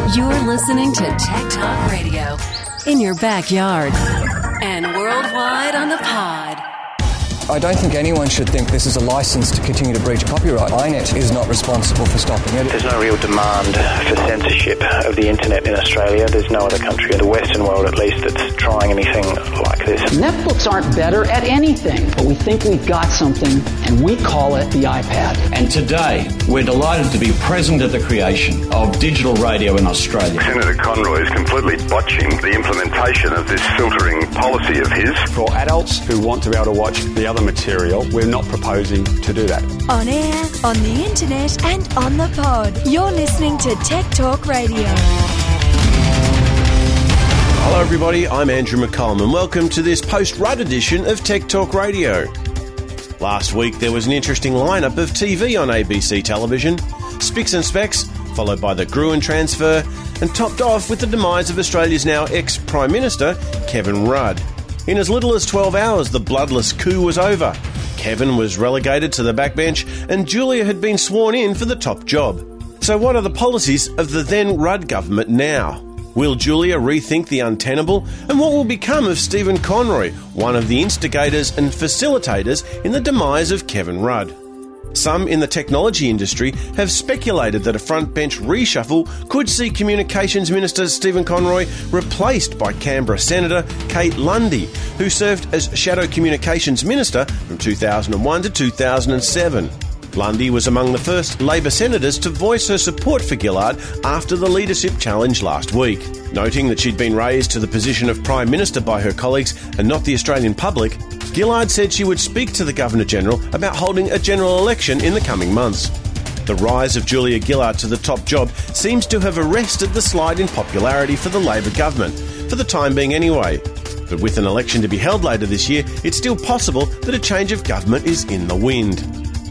You're listening to Tech Talk Radio in your backyard and worldwide on the pod. I don't think anyone should think this is a license to continue to breach copyright. INET is not responsible for stopping it. There's no real demand for censorship of the internet in Australia. There's no other country in the Western world, at least, that's trying anything like this. Netbooks aren't better at anything, but we think we've got something, and we call it the iPad. And today, we're delighted to be present at the creation of digital radio in Australia. Senator Conroy is completely botching the implementation of this filtering policy of his. For adults who want to be able to watch the other material, we're not proposing to do that. On air, on the internet and on the pod. You're listening to Tech Talk Radio. Hello everybody, I'm Andrew McCollum and welcome to this post-Rudd edition of Tech Talk Radio. Last week there was an interesting lineup of TV on ABC television, Spicks and Specs, followed by the Gruen transfer, and topped off with the demise of Australia's now ex-Prime Minister, Kevin Rudd. In as little as 12 hours, the bloodless coup was over. Kevin was relegated to the backbench and Julia had been sworn in for the top job. So what are the policies of the then Rudd government now? Will Julia rethink the untenable? And what will become of Stephen Conroy, one of the instigators and facilitators in the demise of Kevin Rudd? Some in the technology industry have speculated that a frontbench reshuffle could see Communications Minister Stephen Conroy replaced by Canberra Senator Kate Lundy, who served as Shadow Communications Minister from 2001 to 2007. Lundy was among the first Labor senators to voice her support for Gillard after the leadership challenge last week. Noting that she'd been raised to the position of Prime Minister by her colleagues and not the Australian public, Gillard said she would speak to the Governor-General about holding a general election in the coming months. The rise of Julia Gillard to the top job seems to have arrested the slide in popularity for the Labor government, for the time being anyway. But with an election to be held later this year, it's still possible that a change of government is in the wind.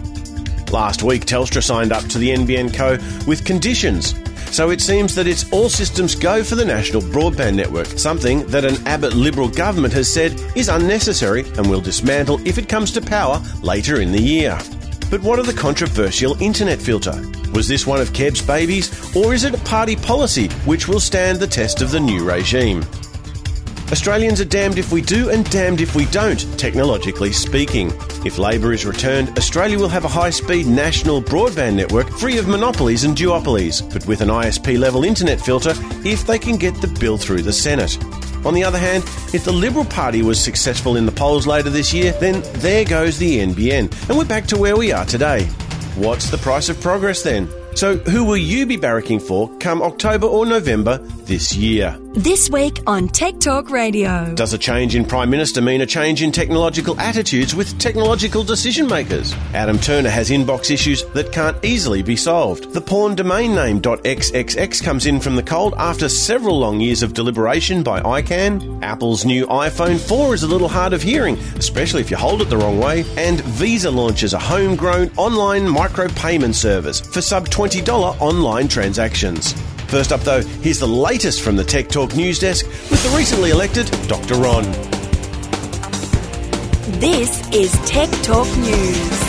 Last week, Telstra signed up to the NBN Co with conditions. So it seems that it's all systems go for the national broadband network, something that an Abbott Liberal government has said is unnecessary and will dismantle if it comes to power later in the year. But what of the controversial internet filter? Was this one of Keb's babies, or is it a party policy which will stand the test of the new regime? Australians are damned if we do and damned if we don't, technologically speaking. If Labor is returned, Australia will have a high-speed national broadband network free of monopolies and duopolies, but with an ISP-level internet filter if they can get the bill through the Senate. On the other hand, if the Liberal Party was successful in the polls later this year, then there goes the NBN, and we're back to where we are today. What's the price of progress then? So who will you be barracking for come October or November this year? This week on Tech Talk Radio. Does a change in Prime Minister mean a change in technological attitudes with technological decision makers? Adam Turner has inbox issues that can't easily be solved. The porn domain name .xxx comes in from the cold after several long years of deliberation by ICANN. Apple's new iPhone 4 is a little hard of hearing, especially if you hold it the wrong way. And Visa launches a homegrown online micropayment service for sub-$20 online transactions. First up, though, here's the latest from the Tech Talk News Desk with the recently elected Dr. Ron. This is Tech Talk News.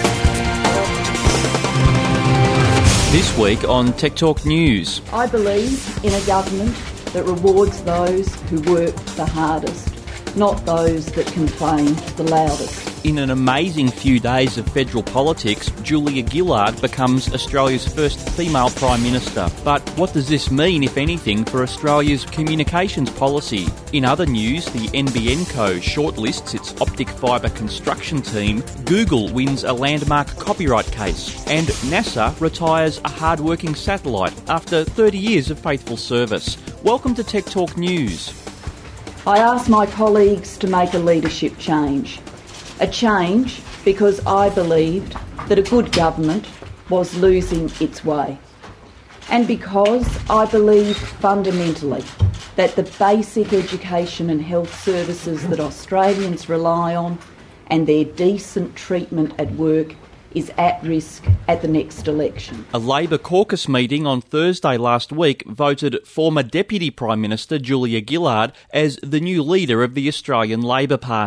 This week on Tech Talk News. I believe in a government that rewards those who work the hardest, not those that complain the loudest. In an amazing few days of federal politics, Julia Gillard becomes Australia's first female Prime Minister. But what does this mean, if anything, for Australia's communications policy? In other news, the NBN Co shortlists its optic fibre construction team, Google wins a landmark copyright case, and NASA retires a hard-working satellite after 30 years of faithful service. Welcome to Tech Talk News. I ask my colleagues to make a leadership change. A change because I believed that a good government was losing its way. And because I believe fundamentally that the basic education and health services that Australians rely on and their decent treatment at work is at risk at the next election. A Labor caucus meeting on Thursday last week voted former Deputy Prime Minister Julia Gillard as the new leader of the Australian Labor Party.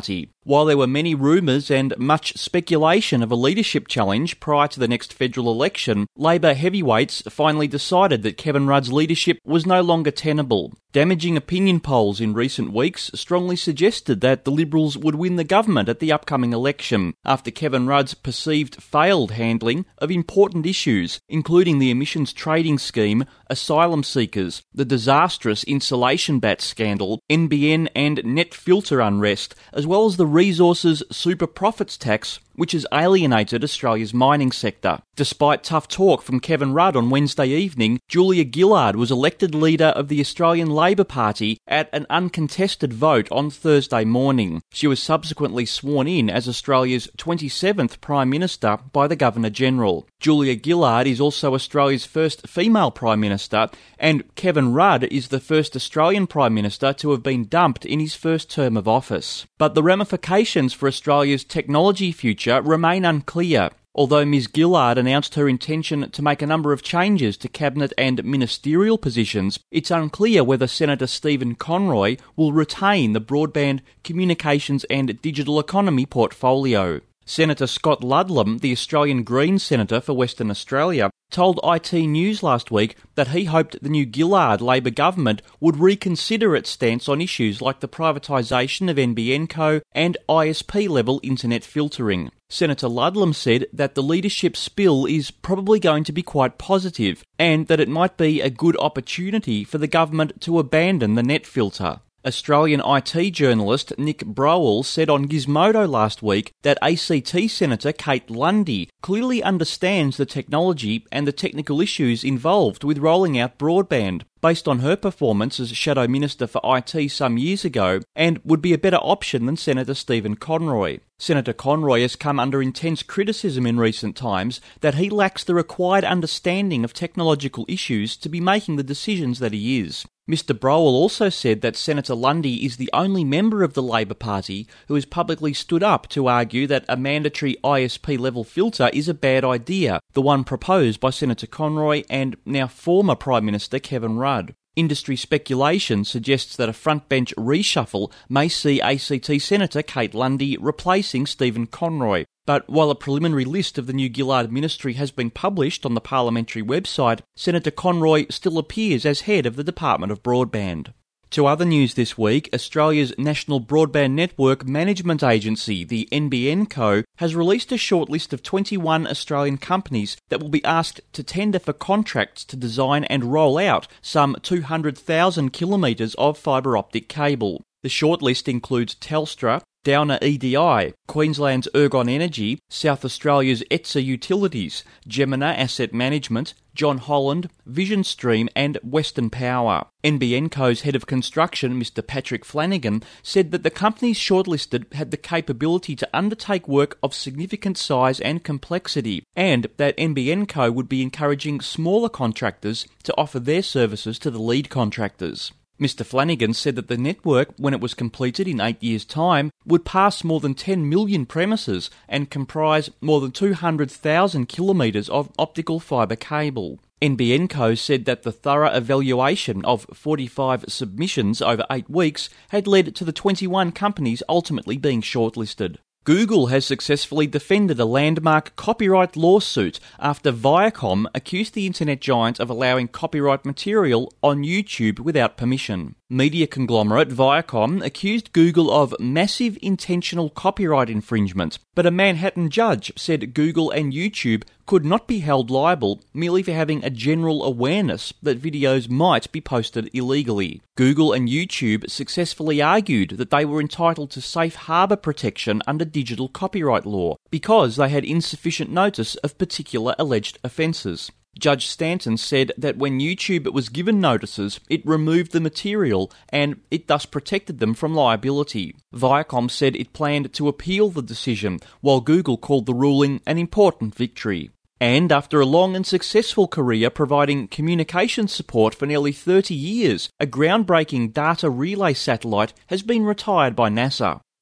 While there were many rumours and much speculation of a leadership challenge prior to the next federal election, Labor heavyweights finally decided that Kevin Rudd's leadership was no longer tenable. Damaging opinion polls in recent weeks strongly suggested that the Liberals would win the government at the upcoming election after Kevin Rudd's perceived failed handling of important issues, including the emissions trading scheme, asylum seekers, the disastrous insulation bat scandal, NBN and net filter unrest, as well as the resources super profits tax, which has alienated Australia's mining sector. Despite tough talk from Kevin Rudd on Wednesday evening, Julia Gillard was elected leader of the Australian Labor Party at an uncontested vote on Thursday morning. She was subsequently sworn in as Australia's 27th Prime Minister by the Governor-General. Julia Gillard is also Australia's first female Prime Minister, and Kevin Rudd is the first Australian Prime Minister to have been dumped in his first term of office. But the ramifications for Australia's technology future remain unclear. Although Ms Gillard announced her intention to make a number of changes to cabinet and ministerial positions, it's unclear whether Senator Stephen Conroy will retain the broadband, communications and digital economy portfolio. Senator Scott Ludlam, the Australian Greens Senator for Western Australia, told IT News last week that he hoped the new Gillard Labor government would reconsider its stance on issues like the privatisation of NBN Co and ISP-level internet filtering. Senator Ludlam said that the leadership spill is probably going to be quite positive and that it might be a good opportunity for the government to abandon the net filter. Australian IT journalist Nick Browell said on Gizmodo last week that ACT Senator Kate Lundy clearly understands the technology and the technical issues involved with rolling out broadband, based on her performance as Shadow Minister for IT some years ago, and would be a better option than Senator Stephen Conroy. Senator Conroy has come under intense criticism in recent times that he lacks the required understanding of technological issues to be making the decisions that he is. Mr Browell also said that Senator Lundy is the only member of the Labor Party who has publicly stood up to argue that a mandatory ISP-level filter is a bad idea, the one proposed by Senator Conroy and now former Prime Minister Kevin Rudd. Industry speculation suggests that a frontbench reshuffle may see ACT Senator Kate Lundy replacing Stephen Conroy. But while a preliminary list of the new Gillard ministry has been published on the parliamentary website, Senator Conroy still appears as head of the Department of Broadband. To other news this week, Australia's National Broadband Network Management Agency, the NBN Co, has released a short list of 21 Australian companies that will be asked to tender for contracts to design and roll out some 200,000 kilometres of fibre optic cable. The shortlist includes Telstra, Downer EDI, Queensland's Ergon Energy, South Australia's Etsa Utilities, Gemina Asset Management, John Holland, Vision Stream and Western Power. NBN Co's head of construction, Mr Patrick Flanagan, said that the companies shortlisted had the capability to undertake work of significant size and complexity, and that NBN Co would be encouraging smaller contractors to offer their services to the lead contractors. Mr Flanagan said that the network, when it was completed in 8 years' time, would pass more than 10 million premises and comprise more than 200,000 kilometres of optical fibre cable. NBN Co said that the thorough evaluation of 45 submissions over 8 weeks had led to the 21 companies ultimately being shortlisted. Google has successfully defended a landmark copyright lawsuit after Viacom accused the internet giant of allowing copyright material on YouTube without permission. Media conglomerate Viacom accused Google of massive intentional copyright infringement, but a Manhattan judge said Google and YouTube could not be held liable merely for having a general awareness that videos might be posted illegally. Google and YouTube successfully argued that they were entitled to safe harbour protection under digital copyright law because they had insufficient notice of particular alleged offences. Judge Stanton said that when YouTube was given notices, it removed the material and it thus protected them from liability. Viacom said it planned to appeal the decision, while Google called the ruling an important victory. And after a long and successful career providing communication support for nearly 30 years, a groundbreaking data relay satellite has been retired by NASA.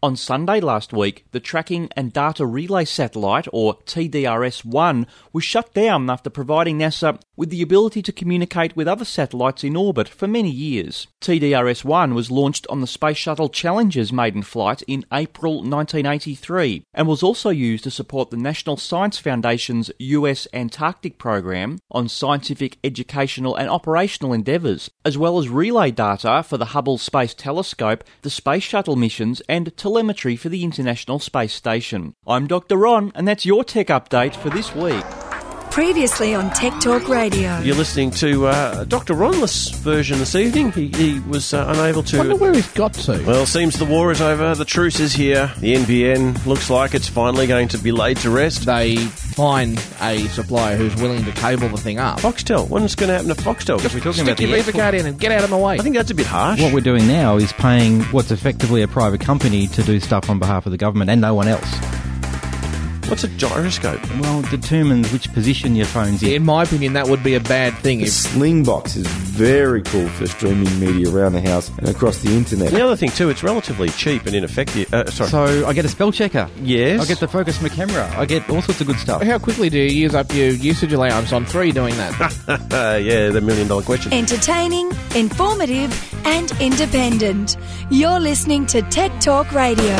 On Sunday last week, the Tracking and Data Relay Satellite, or TDRS-1, was shut down after providing NASA with the ability to communicate with other satellites in orbit for many years. TDRS-1 was launched on the Space Shuttle Challenger's maiden flight in April 1983 and was also used to support the National Science Foundation's US Antarctic program on scientific, educational and operational endeavours, as well as relay data for the Hubble Space Telescope, the Space Shuttle missions and telemetry for the International Space Station. I'm Dr. Ron, and that's your tech update for this week. Previously on Tech Talk Radio. You're listening to Dr. Ronless version this evening. He was unable to... I wonder where he's got to. Well, seems the war is over. The truce is here. The NBN looks like it's finally going to be laid to rest. They find a supplier who's willing to cable the thing up. Foxtel. When's going to happen to Foxtel? Just we're talking about your Visa card in and get out of my way. I think that's a bit harsh. What we're doing now is paying what's effectively a private company to do stuff on behalf of the government and no one else. What's a gyroscope? Well, it determines which position your phone's in. In my opinion, that would be a bad thing. The Slingbox is very cool for streaming media around the house and across the internet. The other thing too, it's relatively cheap and ineffective. So I get a spell checker. Yes. I get the focus my camera. I get all sorts of good stuff. How quickly do you use up your usage allowance on 3 doing that? Yeah, the $1 million question. Entertaining, informative and independent. You're listening to Tech Talk Radio.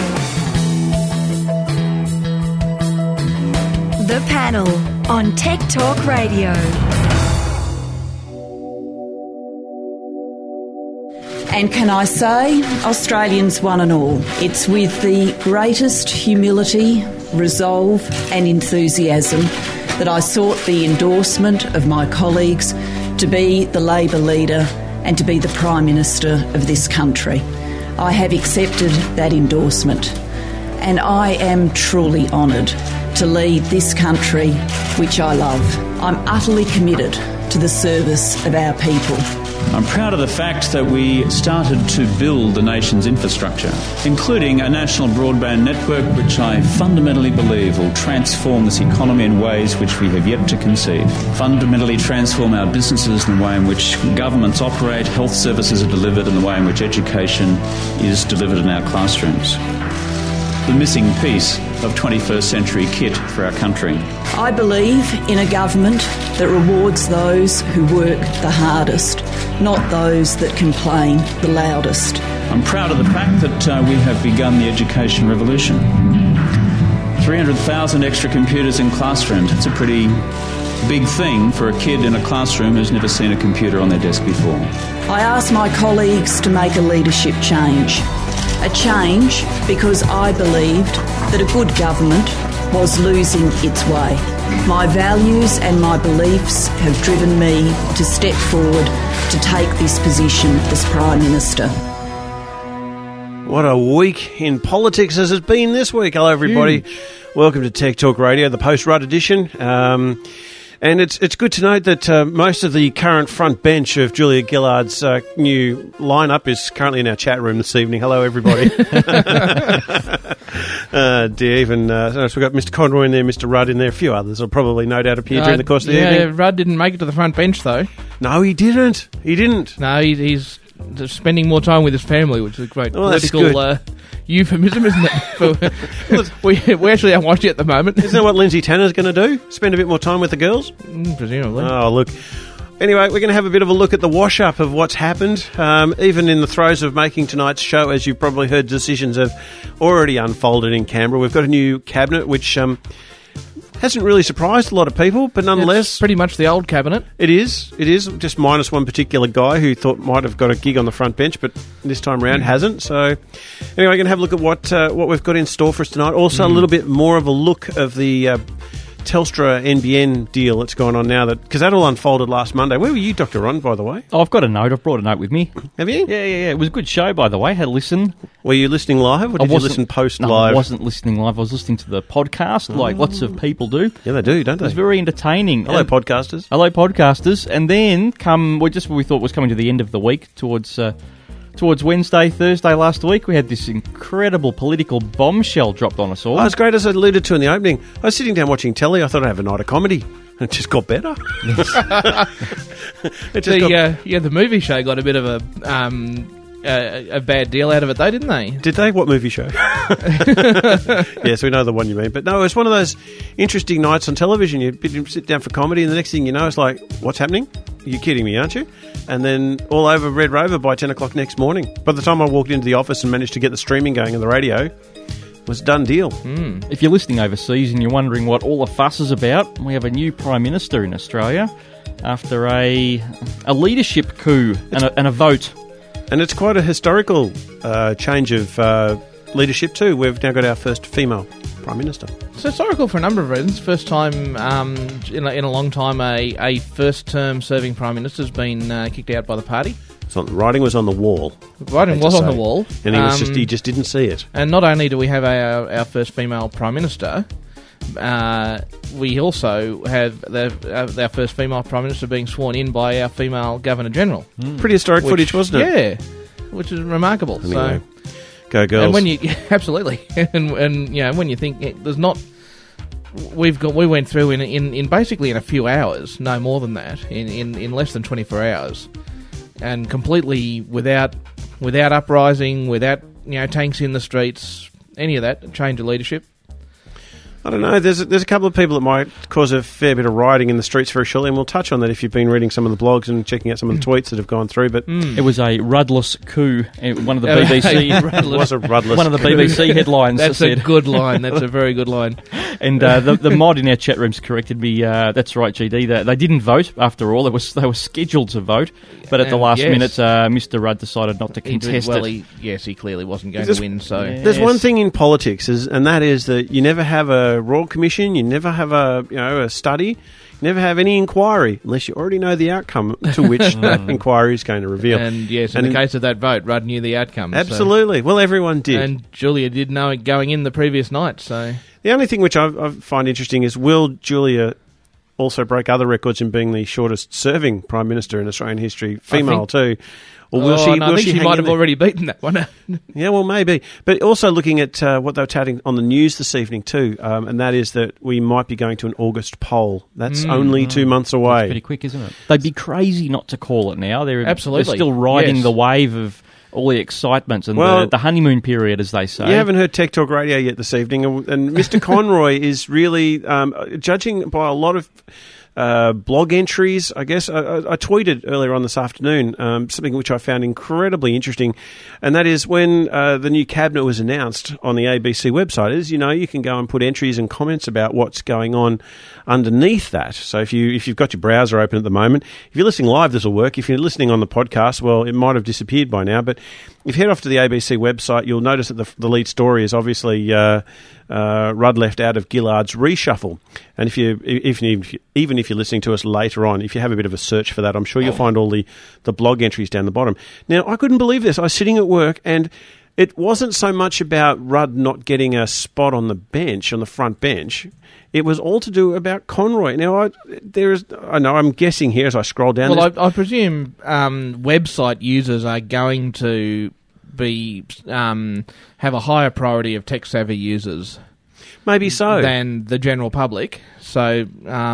The Panel on Tech Talk Radio. And can I say, Australians one and all, it's with the greatest humility, resolve and enthusiasm that I sought the endorsement of my colleagues to be the Labor leader and to be the Prime Minister of this country. I have accepted that endorsement and I am truly honoured to lead this country, which I love. I'm utterly committed to the service of our people. I'm proud of the fact that we started to build the nation's infrastructure, including a national broadband network which I fundamentally believe will transform this economy in ways which we have yet to conceive, fundamentally transform our businesses in the way in which governments operate, health services are delivered, and the way in which education is delivered in our classrooms. The missing piece of 21st century kit for our country. I believe in a government that rewards those who work the hardest, not those that complain the loudest. I'm proud of the fact that we have begun the education revolution. 300,000 extra computers in classrooms. It's a pretty big thing for a kid in a classroom who's never seen a computer on their desk before. I asked my colleagues to make a leadership change. A change because I believed that a good government was losing its way. My values and my beliefs have driven me to step forward to take this position as Prime Minister. What a week in politics as it's been this week. Hello, everybody. Welcome to Tech Talk Radio, the post-rut edition. And it's good to note that most of the current front bench of Julia Gillard's new lineup is currently in our chat room this evening. Hello, everybody. Dear, even so we've got Mr. Conroy in there, Mr. Rudd in there, a few others will probably no doubt appear during the course of the evening. Yeah, Rudd didn't make it to the front bench, though. No, he didn't. He didn't. No, he's spending more time with his family, which is a great political euphemism, isn't it? we actually haven't watched it at the moment. Isn't that what Lindsay Tanner's going to do? Spend a bit more time with the girls? Presumably. Oh, look. Anyway, we're going to have a bit of a look at the wash-up of what's happened. Even in the throes of making tonight's show, as you've probably heard, decisions have already unfolded in Canberra. We've got a new cabinet, which hasn't really surprised a lot of people, but nonetheless... It's pretty much the old cabinet. It is, just minus one particular guy who thought might have got a gig on the front bench, but this time around hasn't. So anyway, we're going to have a look at what we've got in store for us tonight. Also, a little bit more of a look of the Telstra NBN deal that's going on now, because that all unfolded last Monday. Where were you, Dr. Ron, by the way? Oh, I've got a note. I've brought a note with me. Have you? Yeah. It was a good show, by the way. Had a listen. Were you listening live, or did you listen post-live? No, I wasn't listening live. I was listening to the podcast, like lots of people do. Yeah, they do, don't they? It was very entertaining. Hello, podcasters. Hello, podcasters. And then we thought was coming to the end of the week, towards Wednesday, Thursday last week, we had this incredible political bombshell dropped on us all. Oh, it's great, as I alluded to in the opening. I was sitting down watching telly. I thought I'd have a night of comedy. And it just got better. The movie show got a bit of a a bad deal out of it, though, didn't they? Did they? What movie show? Yes, we know the one you mean. But no, it's one of those interesting nights on television. You sit down for comedy, and the next thing you know, it's like, what's happening? You're kidding me, aren't you? And then all over Red Rover by 10 o'clock next morning. By the time I walked into the office and managed to get the streaming going on the radio, it was a done deal. If you're listening overseas and you're wondering what all the fuss is about, we have a new Prime Minister in Australia after a leadership coup and a vote. And it's quite a historical change of leadership too. We've now got our first female Prime Minister. It's historical for a number of reasons. First time in a long time a first-term serving Prime Minister has been kicked out by the party. So the writing was on the wall. The writing was on the wall. And he just didn't see it. And not only do we have our first female Prime Minister, we also have our first female Prime Minister being sworn in by our female Governor-General. Pretty historic footage, wasn't it? Yeah, which is remarkable. Anyway, so, go girls. And when you absolutely, and you know, when you think there's not, we went through in basically in a few hours, no more than that, in less than 24 hours, and completely without uprising, without tanks in the streets, any of that, change of leadership. I don't know. There's a couple of people that might cause a fair bit of rioting in the streets very shortly, and we'll touch on that if you've been reading some of the blogs and checking out some of the tweets that have gone through. But it was a Ruddless coup. One of the BBC. It was a Ruddless. One of the BBC headlines. That's a good line. That's a very good line. And the mod in our chat rooms corrected me. That's right, GD. They didn't vote after all. They were scheduled to vote, but at the last minute, Mr. Rudd decided not to contest it. He clearly wasn't going to win. So there's one thing in politics, and that is that you never have a Royal Commission, you never have a study, you never have any inquiry unless you already know the outcome to which that inquiry is going to reveal. And yes, in the case of that vote, Rudd knew the outcome. Absolutely. So. Well, everyone did. And Julia did know it going in the previous night. So the only thing which I find interesting is, will Julia also break other records in being the shortest serving Prime Minister in Australian history, female too? Or will she? I think she might have already beaten that one. Yeah, well, maybe. But also looking at what they were touting on the news this evening too, and that is that we might be going to an August poll. That's only 2 months away. That's pretty quick, isn't it? They'd be crazy not to call it now. Absolutely. They're still riding the wave of all the excitement and the honeymoon period, as they say. You haven't heard Tech Talk Radio yet this evening, and Mr. Conroy is really, judging by a lot of blog entries, I guess. I tweeted earlier on this afternoon something which I found incredibly interesting, and that is when the new cabinet was announced on the ABC website. As you know, you can go and put entries and comments about what's going on underneath that. So if you've got your browser open at the moment, if you're listening live, this will work. If you're listening on the podcast, well, it might have disappeared by now. But if you head off to the ABC website, you'll notice that the lead story is obviously Rudd left out of Gillard's reshuffle. And even if you're listening to us later on, if you have a bit of a search for that, I'm sure you'll find all the blog entries down the bottom. Now, I couldn't believe this. I was sitting at work, and it wasn't so much about Rudd not getting a spot on the bench, on the front bench. It was all to do about Conroy. Now, I know I'm guessing here as I scroll down. Well, I presume website users are going to be have a higher priority of tech-savvy users. Maybe so. Than the general public. So,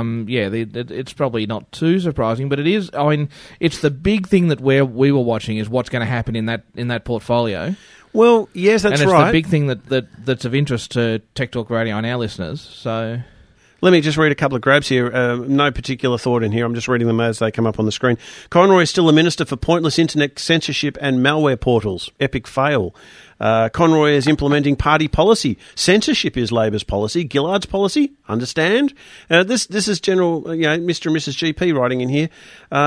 it's probably not too surprising, but it is. I mean, it's the big thing that we were watching is what's going to happen in that portfolio. Well, yes, that's right. And it's the big thing that's of interest to Tech Talk Radio and our listeners. So, let me just read a couple of grabs here. No particular thought in here. I'm just reading them as they come up on the screen. Conroy is still a minister for pointless internet censorship and malware portals. Epic fail. Conroy is implementing party policy. Censorship is Labor's policy. Gillard's policy. Understand? This is general. Mr. and Mrs. GP writing in here.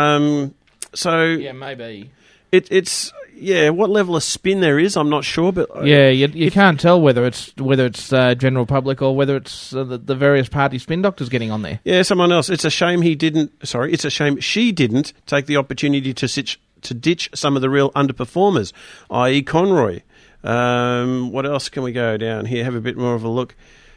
Maybe it's. Yeah, what level of spin there is, I'm not sure, but you can't tell whether it's general public or whether it's the various party spin doctors getting on there. Yeah, someone else. It's a shame she didn't take the opportunity to ditch some of the real underperformers, i.e. Conroy. What else can we go down here? Have a bit more of a look.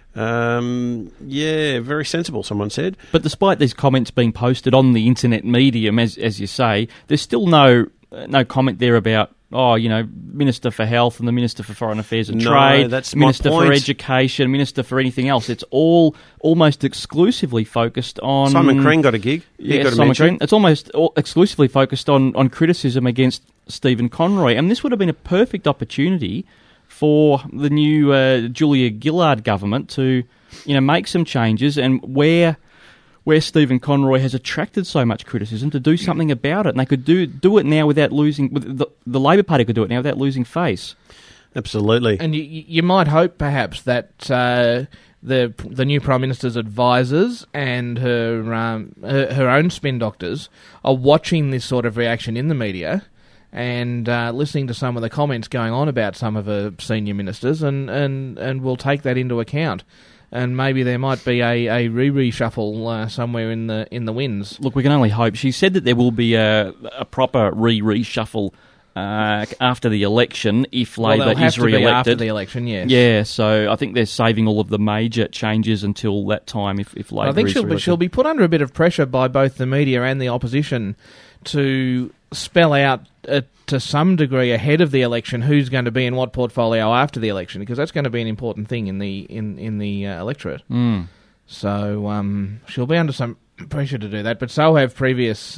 Very sensible, someone said. But despite these comments being posted on the internet medium, as you say, there's still no comment there about Minister for Health and the Minister for Foreign Affairs and No, Trade, that's my Minister for point. Education, Minister for anything else. It's all almost exclusively focused on... Simon Crean got a gig. Simon Crean. It's almost exclusively focused on criticism against Stephen Conroy. And this would have been a perfect opportunity for the new Julia Gillard government to, make some changes, and where Stephen Conroy has attracted so much criticism, to do something about it. And they could do it now without losing... The Labor Party could do it now without losing face. Absolutely. And you might hope, perhaps, that the new Prime Minister's advisors and her own spin doctors are watching this sort of reaction in the media and listening to some of the comments going on about some of her senior ministers, and will take that into account. And maybe there might be a reshuffle somewhere in the winds. Look, we can only hope. She said that there will be a proper reshuffle after the election if Labor is re-elected. After the election, yes. Yeah, so I think they're saving all of the major changes until that time if Labor I think is re-elected. she'll be put under a bit of pressure by both the media and the opposition to spell out to some degree ahead of the election who's going to be in what portfolio after the election, because that's going to be an important thing in the electorate. Mm. So she'll be under some pressure to do that, but so have previous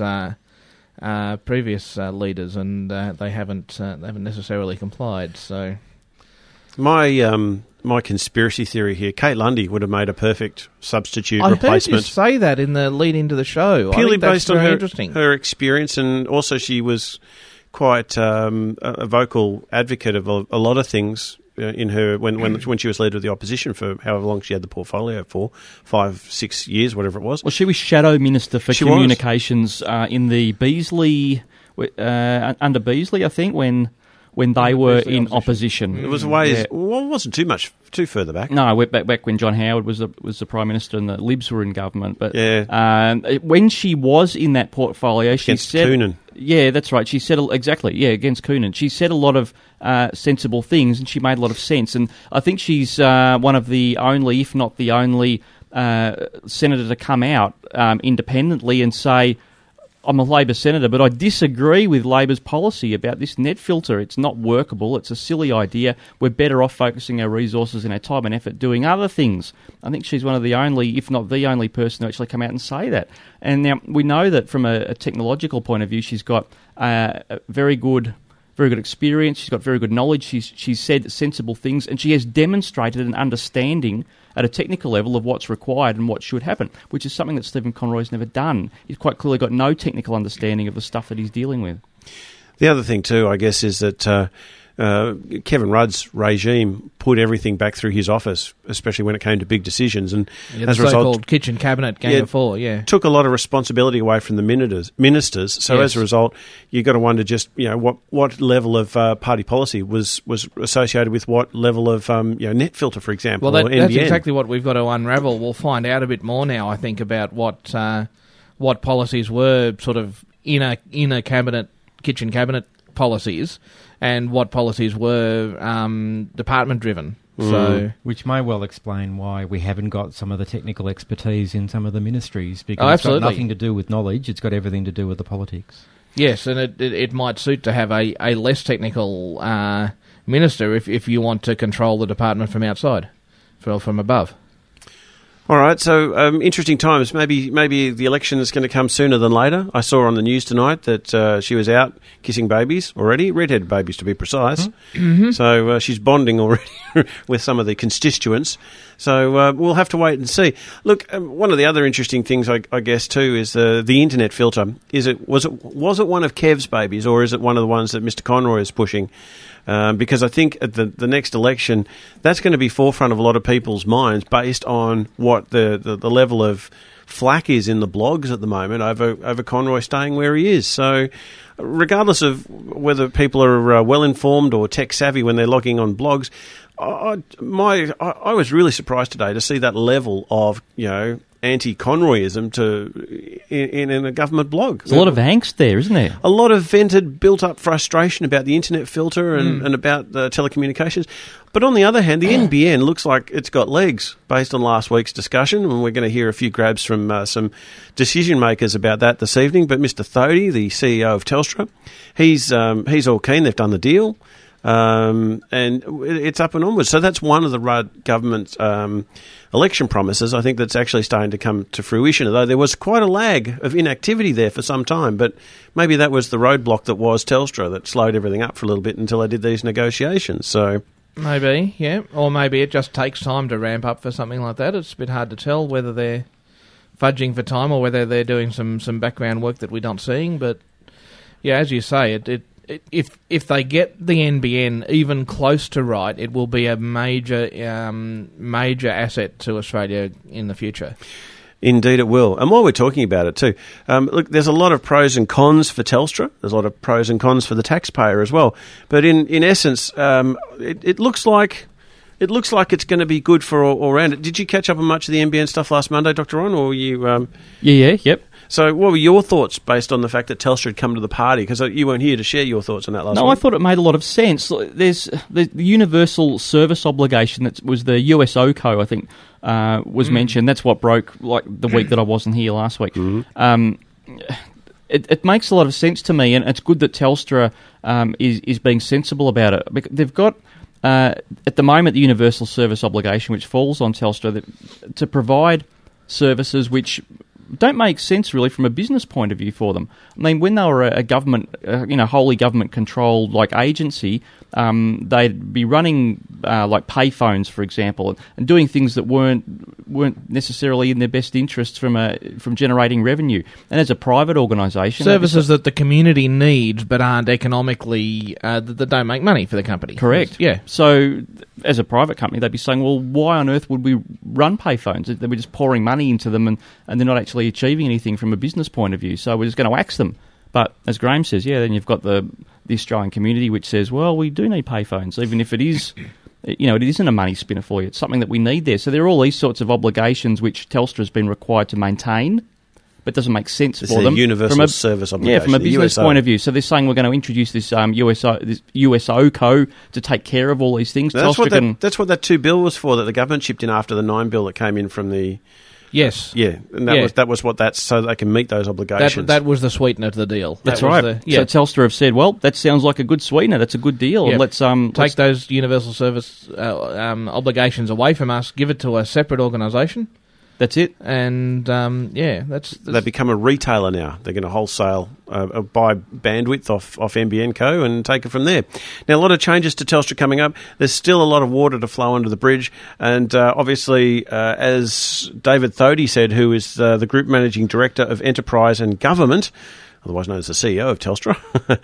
leaders, and they haven't necessarily complied. So my conspiracy theory here: Kate Lundy would have made a perfect substitute replacement. I heard you say that in the lead into the show. Purely I think that's based on very her experience, and also she was quite a vocal advocate of a lot of things in her when she was leader of the opposition for however long she had the portfolio for, 5-6 years, whatever it was. Well, she was Shadow Minister for Communications in the Beazley under Beazley, I think, when they were in opposition. It was a ways. Yeah. Well, it wasn't too further back. No, back when John Howard was the Prime Minister and the Libs were in government. But when she was in that portfolio, against she said, Coonan. Yeah, that's right. She said against Coonan. She said a lot of sensible things, and she made a lot of sense. And I think she's one of the only, if not the only, senator to come out independently and say, I'm a Labor senator, but I disagree with Labor's policy about this net filter. It's not workable. It's a silly idea. We're better off focusing our resources and our time and effort doing other things. I think she's one of the only, if not the only person to actually come out and say that. And now we know that from a technological point of view, she's got a very good experience. She's got very good knowledge. She's said sensible things, and she has demonstrated an understanding at a technical level of what's required and what should happen, which is something that Stephen Conroy's never done. He's quite clearly got no technical understanding of the stuff that he's dealing with. The other thing too, I guess, is that Kevin Rudd's regime put everything back through his office, especially when it came to big decisions, and as a result, so-called kitchen cabinet Game of Four, took a lot of responsibility away from the ministers. So as a result, you got to wonder just what level of party policy was associated with what level of net filter, for example. Well, or that's NBN. exactly what we've got to unravel. We'll find out a bit more now, I think, about what policies were sort of inner kitchen cabinet policies, and what policies were department driven. So, which may well explain why we haven't got some of the technical expertise in some of the ministries, because it's got nothing to do with knowledge, it's got everything to do with the politics. Yes, and it might suit to have a less technical minister if you want to control the department from outside, from above. All right, so interesting times. Maybe the election is going to come sooner than later. I saw on the news tonight that she was out kissing babies already, redheaded babies to be precise. Mm-hmm. So she's bonding already with some of the constituents. So we'll have to wait and see. Look, one of the other interesting things, I guess, too, is the internet filter. Was it one of Kev's babies, or is it one of the ones that Mr. Conroy is pushing? Because I think at the next election, that's going to be forefront of a lot of people's minds based on what the level of flack is in the blogs at the moment over Conroy staying where he is. So regardless of whether people are well-informed or tech-savvy when they're logging on blogs, I was really surprised today to see that level of anti-Conroyism in a government blog. There's a lot of angst there, isn't there? A lot of vented, built-up frustration about the internet filter and about telecommunications. But on the other hand, the NBN looks like it's got legs based on last week's discussion, and we're going to hear a few grabs from some decision-makers about that this evening. But Mr. Thodey, the CEO of Telstra, he's all keen. They've done the deal. And it's up and onwards. So that's one of the Rudd government's election promises, I think, that's actually starting to come to fruition, although there was quite a lag of inactivity there for some time. But maybe that was the roadblock that was Telstra that slowed everything up for a little bit until they did these negotiations. So maybe, yeah. Or maybe it just takes time to ramp up for something like that. It's a bit hard to tell whether they're fudging for time or whether they're doing some background work that we're not seeing. But, yeah, as you say, if they get the NBN even close to right, it will be a major asset to Australia in the future. Indeed it will. And while we're talking about it too, look, there's a lot of pros and cons for Telstra. There's a lot of pros and cons for the taxpayer as well. But in essence, it looks like it's going to be good for all round. Did you catch up on much of the NBN stuff last Monday, Dr. Ron, or you? Yep. So what were your thoughts based on the fact that Telstra had come to the party? Because you weren't here to share your thoughts on that last week. No, I thought it made a lot of sense. There's the universal service obligation that was the USOCO, I think, was mentioned. That's what broke like the week that I wasn't here last week. It makes a lot of sense to me, and it's good that Telstra is being sensible about it. They've got, at the moment, the universal service obligation, which falls on Telstra, to provide services which don't make sense really from a business point of view for them. I mean, when they were a government, wholly government-controlled like agency, they'd be running like payphones, for example, and doing things that weren't necessarily in their best interests from generating revenue. And as a private organisation, services that the community needs but aren't economically that don't make money for the company. Correct. Yeah. So as a private company, they'd be saying, well, why on earth would we run payphones? They were just pouring money into them, and they're not actually achieving anything from a business point of view. So we're just going to axe them. But as Graham says, then you've got the Australian community which says, well, we do need payphones, even if it is, it isn't a money spinner for you. It's something that we need there. So there are all these sorts of obligations which Telstra has been required to maintain, but doesn't make sense for them. It's a universal service obligation. Yeah, from a business point of view. So they're saying we're going to introduce this USOCO to take care of all these things. That's what that 2 bill was for, that the government chipped in after the 9 bill that came in from the... Yes. Yeah, and that was what that's so they can meet those obligations. That was the sweetener to the deal. That's right. So Telstra have said, well, that sounds like a good sweetener. That's a good deal. Yep. Let's take those universal service obligations away from us. Give it to a separate organisation. That's it. And that's they become a retailer now. They're going to wholesale buy bandwidth off NBN Co and take it from there. Now, a lot of changes to Telstra coming up. There's still a lot of water to flow under the bridge, and obviously, as David Thodey said, who is the Group Managing Director of Enterprise and Government, otherwise known as the CEO of Telstra,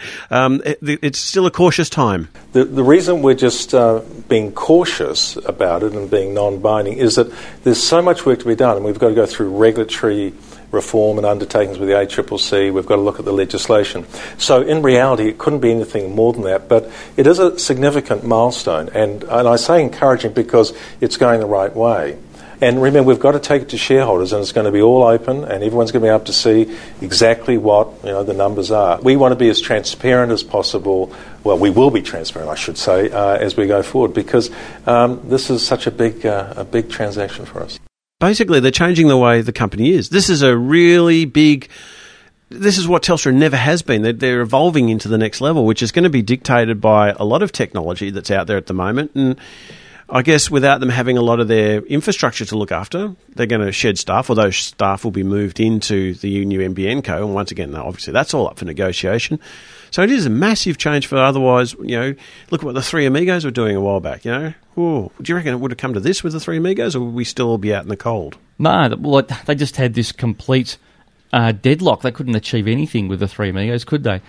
it's still a cautious time. The reason we're just being cautious about it and being non-binding is that there's so much work to be done, and we've got to go through regulatory reform and undertakings with the ACCC. We've got to look at the legislation. So in reality, it couldn't be anything more than that, but it is a significant milestone, and I say encouraging because it's going the right way. And remember, we've got to take it to shareholders, and it's going to be all open, and everyone's going to be able to see exactly what the numbers are. We want to be as transparent as possible. Well, we will be transparent, I should say, as we go forward, because this is such a big transaction for us. Basically, they're changing the way the company is. This is a really big... This is what Telstra never has been. They're evolving into the next level, which is going to be dictated by a lot of technology that's out there at the moment, and I guess without them having a lot of their infrastructure to look after, they're going to shed staff, or those staff will be moved into the new NBN Co. And once again, obviously, that's all up for negotiation. So it is a massive change for otherwise, look at what the Three Amigos were doing a while back, Ooh, do you reckon it would have come to this with the Three Amigos, or would we still be out in the cold? No, well, they just had this complete deadlock. They couldn't achieve anything with the Three Amigos, could they?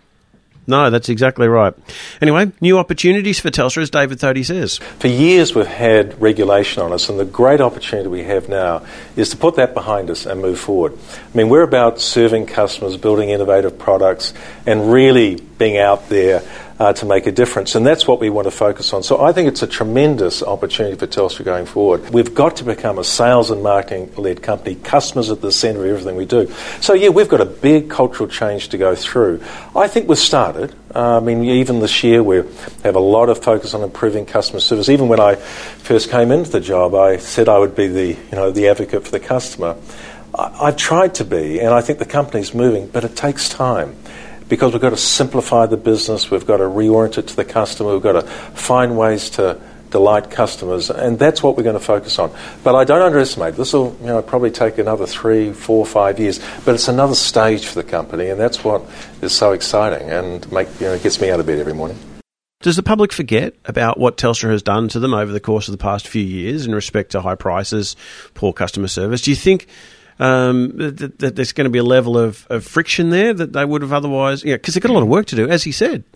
No, that's exactly right. Anyway, new opportunities for Telstra, as David Thodey says. For years we've had regulation on us, and the great opportunity we have now is to put that behind us and move forward. I mean, we're about serving customers, building innovative products, and really being out there to make a difference. And that's what we want to focus on. So I think it's a tremendous opportunity for Telstra going forward. We've got to become a sales and marketing-led company, customers at the centre of everything we do. So, yeah, we've got a big cultural change to go through. I think we've started. Even this year we have a lot of focus on improving customer service. Even when I first came into the job, I said I would be the advocate for the customer. I've tried to be, and I think the company's moving, but it takes time. Because we've got to simplify the business, we've got to reorient it to the customer, we've got to find ways to delight customers, and that's what we're going to focus on. But I don't underestimate. This will probably take another 3, 4, 5 years, but it's another stage for the company, and that's what is so exciting and gets me out of bed every morning. Does the public forget about what Telstra has done to them over the course of the past few years in respect to high prices, poor customer service? Do you think that there's going to be a level of friction there that they would have otherwise... because they've got a lot of work to do, as he said.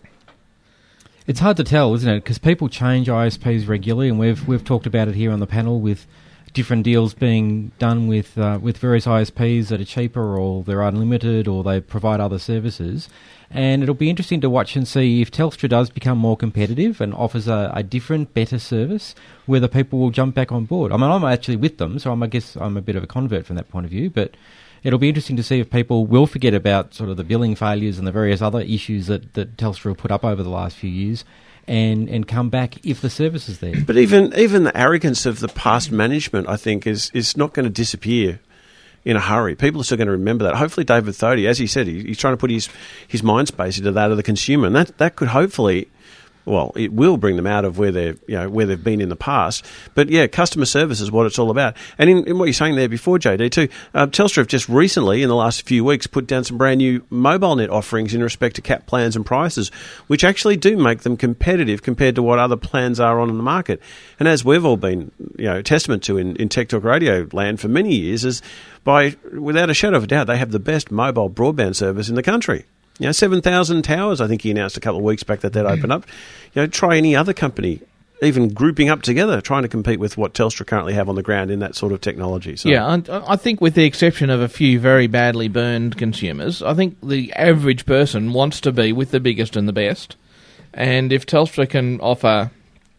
It's hard to tell, isn't it? Because people change ISPs regularly, and we've talked about it here on the panel with different deals being done with various ISPs that are cheaper, or they're unlimited, or they provide other services. And it'll be interesting to watch and see if Telstra does become more competitive and offers a different, better service, whether people will jump back on board. I mean, I'm actually with them, so I guess I'm a bit of a convert from that point of view, but it'll be interesting to see if people will forget about sort of the billing failures and the various other issues that Telstra have put up over the last few years and come back if the service is there. But even the arrogance of the past management, I think, is not going to disappear in a hurry. People are still going to remember that. Hopefully David Thodey, as he said, he's trying to put his mind space into that of the consumer, and that could hopefully... Well, it will bring them out of where they've been in the past. But yeah, customer service is what it's all about. And in what you're saying there before, JD, too, Telstra have just recently, in the last few weeks, put down some brand new mobile net offerings in respect to cap plans and prices, which actually do make them competitive compared to what other plans are on in the market. And as we've all been, testament to in Tech Talk Radio land for many years, is without a shadow of a doubt, they have the best mobile broadband service in the country. 7,000 towers, I think he announced a couple of weeks back that they'd open up. Try any other company, even grouping up together, trying to compete with what Telstra currently have on the ground in that sort of technology. So. Yeah, I think with the exception of a few very badly burned consumers, I think the average person wants to be with the biggest and the best. And if Telstra can offer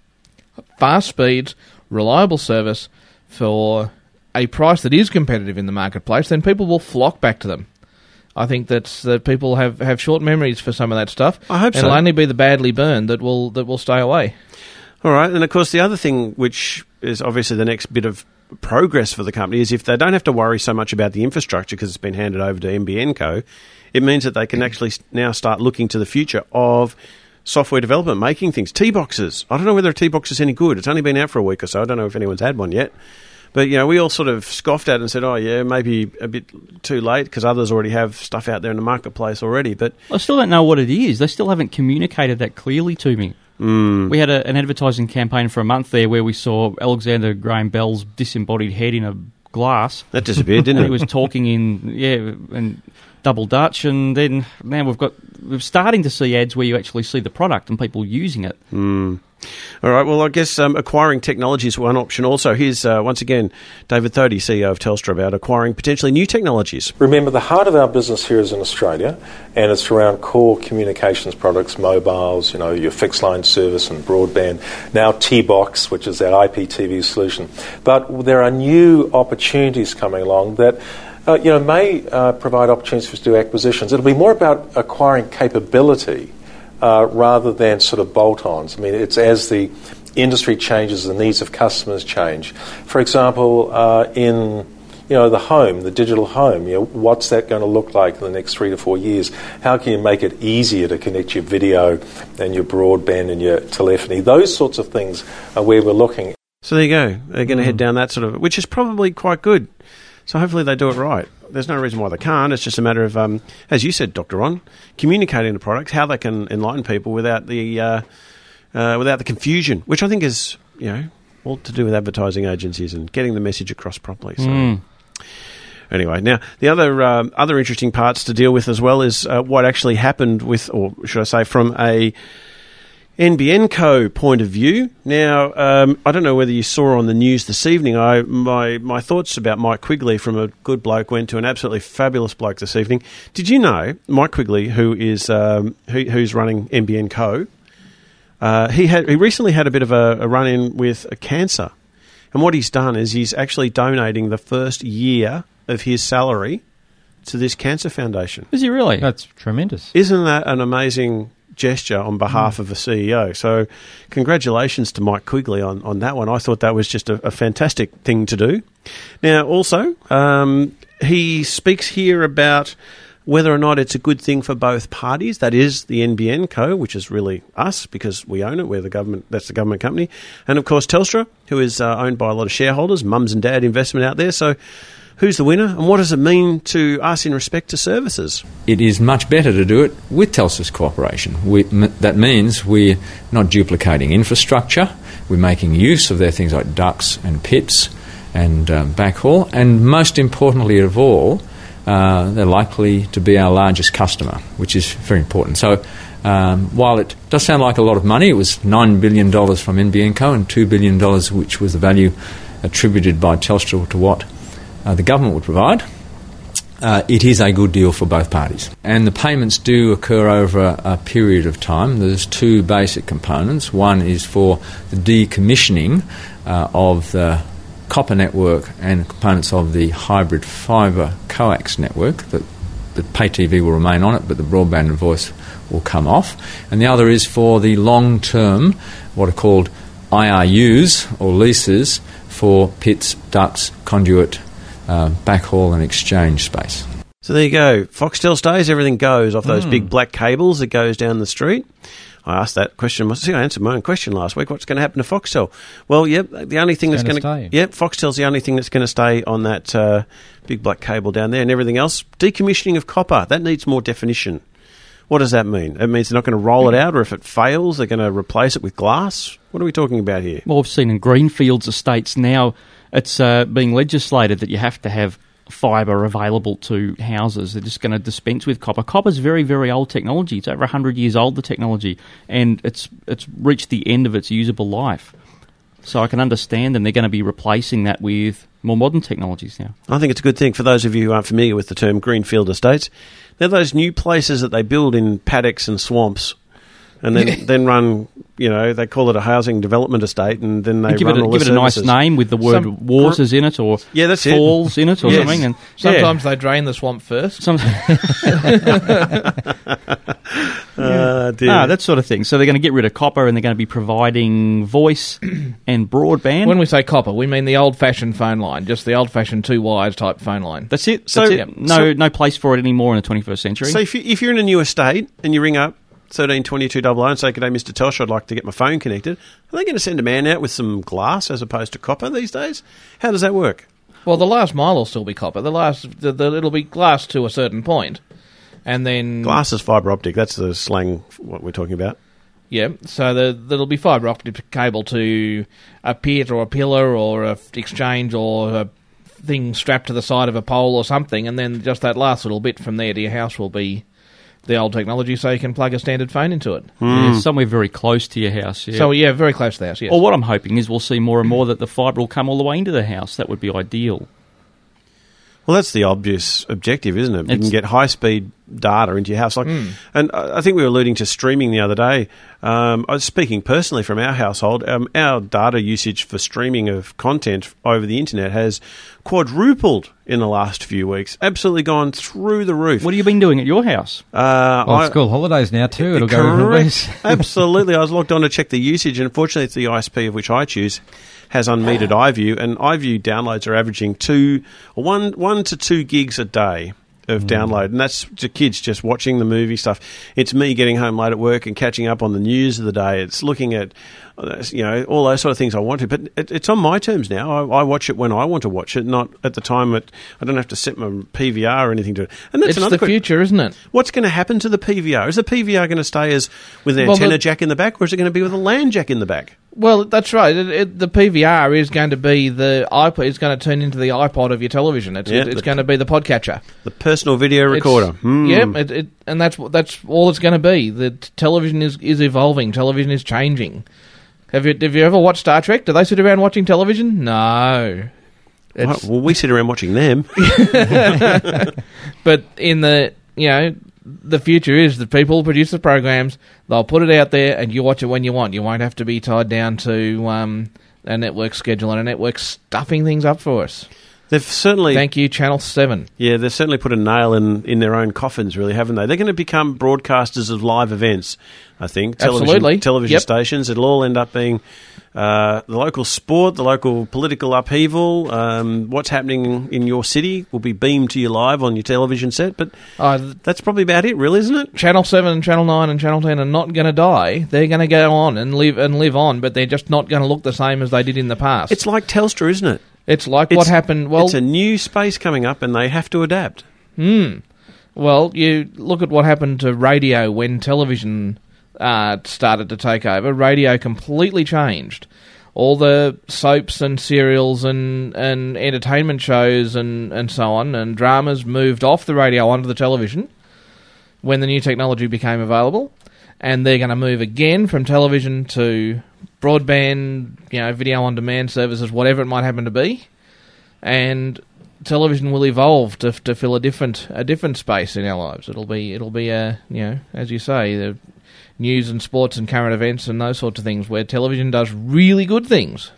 fast speeds, reliable service for a price that is competitive in the marketplace, then people will flock back to them. I think that people have short memories for some of that stuff. I hope so. It'll only be the badly burned that will stay away. All right, and of course the other thing, which is obviously the next bit of progress for the company, is if they don't have to worry so much about the infrastructure because it's been handed over to NBN Co, it means that they can actually now start looking to the future of software development, making things. T-Boxes. I don't know whether a T-Box is any good. It's only been out for a week or so. I don't know if anyone's had one yet. But, we all sort of scoffed at it and said, oh, yeah, maybe a bit too late because others already have stuff out there in the marketplace already. But I still don't know what it is. They still haven't communicated that clearly to me. We had an advertising campaign for a month there where we saw Alexander Graham Bell's disembodied head in a glass. That disappeared, didn't it? He was talking in double Dutch, and then now we're starting to see ads where you actually see the product and people using it. All right, well, I guess acquiring technology is one option also. Here's, once again, David Thodey, CEO of Telstra, about acquiring potentially new technologies. Remember, the heart of our business here is in Australia, and it's around core communications products, mobiles, your fixed line service and broadband, now T-Box, which is our IPTV solution. But there are new opportunities coming along that may provide opportunities for us to do acquisitions. It'll be more about acquiring capability rather than sort of bolt-ons. I mean, it's as the industry changes, the needs of customers change. For example, in the home, the digital home, what's that going to look like in the next 3 to 4 years? How can you make it easier to connect your video and your broadband and your telephony? Those sorts of things are where we're looking. So there you go. They're going to head down that sort of, which is probably quite good. So hopefully they do it right. There's no reason why they can't. It's just a matter of, as you said, Dr. Ron, communicating the products, how they can enlighten people without the confusion, which I think is, all to do with advertising agencies and getting the message across properly. So. Anyway, now the other interesting parts to deal with as well is what actually happened with, or should I say, from a NBN Co. point of view. Now, I don't know whether you saw on the news this evening, my thoughts about Mike Quigley from a good bloke went to an absolutely fabulous bloke this evening. Did you know Mike Quigley, who's running NBN Co., he recently had a bit of a run-in with a cancer. And what he's done is he's actually donating the first year of his salary to this cancer foundation. Is he really? That's tremendous. Isn't that an amazing gesture on behalf of a CEO? So congratulations to Mike Quigley on that one. I thought that was just a fantastic thing to do. Now, also, he speaks here about whether or not it's a good thing for both parties. That is the NBN Co., which is really us because we own it. We're the government. That's the government company. And, of course, Telstra, who is owned by a lot of shareholders, mums and dad investment out there. So who's the winner and what does it mean to us in respect to services? It is much better to do it with Telstra's cooperation. That means we're not duplicating infrastructure. We're making use of their things like ducts and pits and backhaul. And most importantly of all, they're likely to be our largest customer, which is very important. So while it does sound like a lot of money, it was $9 billion from NBN Co. and $2 billion, which was the value attributed by Telstra to what the government would provide. It is a good deal for both parties. And the payments do occur over a period of time. There's two basic components. One is for the decommissioning of the copper network and components of the hybrid fibre coax network. That pay TV will remain on it, but the broadband and voice will come off. And the other is for the long-term, what are called IRUs or leases for pits, ducts, conduit, backhaul and exchange space. So there you go. Foxtel stays, everything goes off those big black cables that goes down the street. I asked that question. I answered my own question last week. What's going to happen to Foxtel? Well, the only thing that's going to stay. Foxtel's the only thing that's going to stay on that big black cable down there, and everything else. Decommissioning of copper, that needs more definition. What does that mean? It means they're not going to roll it out, or if it fails, they're going to replace it with glass? What are we talking about here? Well, we've seen in Greenfields estates now, it's being legislated that you have to have fibre available to houses. They're just going to dispense with copper. Copper's very, very old technology. It's over 100 years old, the technology, and it's reached the end of its usable life. So I can understand them. They're going to be replacing that with more modern technologies now. I think it's a good thing. For those of you who aren't familiar with the term greenfield estates, they're those new places that they build in paddocks and swamps and then run, they call it a housing development estate, and then they run all the services. Give it a nice name with the word waters in it, or falls in it, or something. And sometimes they drain the swamp first. That sort of thing. So they're going to get rid of copper, and they're going to be providing voice and broadband. When we say copper, we mean the old-fashioned phone line, just the old-fashioned 2 wires type phone line. That's it. No place for it anymore in the 21st century. So if you're in a new estate and you ring up 132200 and say, "G'day, Mr. Telstra, I'd like to get my phone connected," are they going to send a man out with some glass as opposed to copper these days? How does that work? Well, the last mile will still be copper. It'll be glass to a certain point, and then glass is fibre optic. That's the slang what we're talking about. Yeah, so there'll be fibre optic cable to a pit or a pillar or a exchange or a thing strapped to the side of a pole or something, and then just that last little bit from there to your house will be the old technology, so you can plug a standard phone into it. Yeah, somewhere very close to your house. Yeah. So, very close to the house, yes. Or what I'm hoping is we'll see more and more that the fibre will come all the way into the house. That would be ideal. Well, that's the obvious objective, isn't it? You can get high-speed data into your house. And I think we were alluding to streaming the other day. I was speaking personally from our household. Our data usage for streaming of content over the internet has quadrupled in the last few weeks. Absolutely gone through the roof. What have you been doing at your house? School holidays now too. It'll go over weeks. Absolutely. I was logged on to check the usage, and unfortunately it's the ISP of which I choose has unmetered iView, and iView downloads are averaging 1 to 2 gigs a day of download, and that's the kids just watching the movie stuff. It's me getting home late at work and catching up on the news of the day. It's looking at all those sort of things I want to, but it's on my terms now. I watch it when I want to watch it, not at the time I don't have to set my PVR or anything to it. And that's the future, isn't it? What's going to happen to the PVR? Is the PVR going to stay as with an antenna jack in the back, or is it going to be with a LAN jack in the back? Well, that's right. The PVR is going to be the iPod. It's going to turn into the iPod of your television. It's going to be the podcatcher, the personal video recorder. Yeah, and that's all it's going to be. The television is evolving. Television is changing. Have you ever watched Star Trek? Do they sit around watching television? No. Well, we sit around watching them. But in the future is that people produce the programs, they'll put it out there, and you watch it when you want. You won't have to be tied down to a network schedule and a network stuffing things up for us. They've certainly... Thank you, Channel 7. Yeah, they've certainly put a nail in their own coffins, really, haven't they? They're going to become broadcasters of live events, I think. Absolutely. Television Yep. stations. It'll all end up being the local sport, the local political upheaval. What's happening in your city will be beamed to you live on your television set. But that's probably about it, really, isn't it? Channel 7, Channel 9 and Channel 10 are not going to die. They're going to go on and live on, but they're just not going to look the same as they did in the past. It's like Telstra, isn't it? It's like what happened... Well, it's a new space coming up and they have to adapt. Well, you look at what happened to radio when television started to take over. Radio completely changed. All the soaps and serials and entertainment shows and so on and dramas moved off the radio onto the television when the new technology became available. And they're going to move again from television to broadband, video on demand services, whatever it might happen to be, and television will evolve to fill a different space in our lives. It'll be as you say, the news and sports and current events and those sorts of things where television does really good things.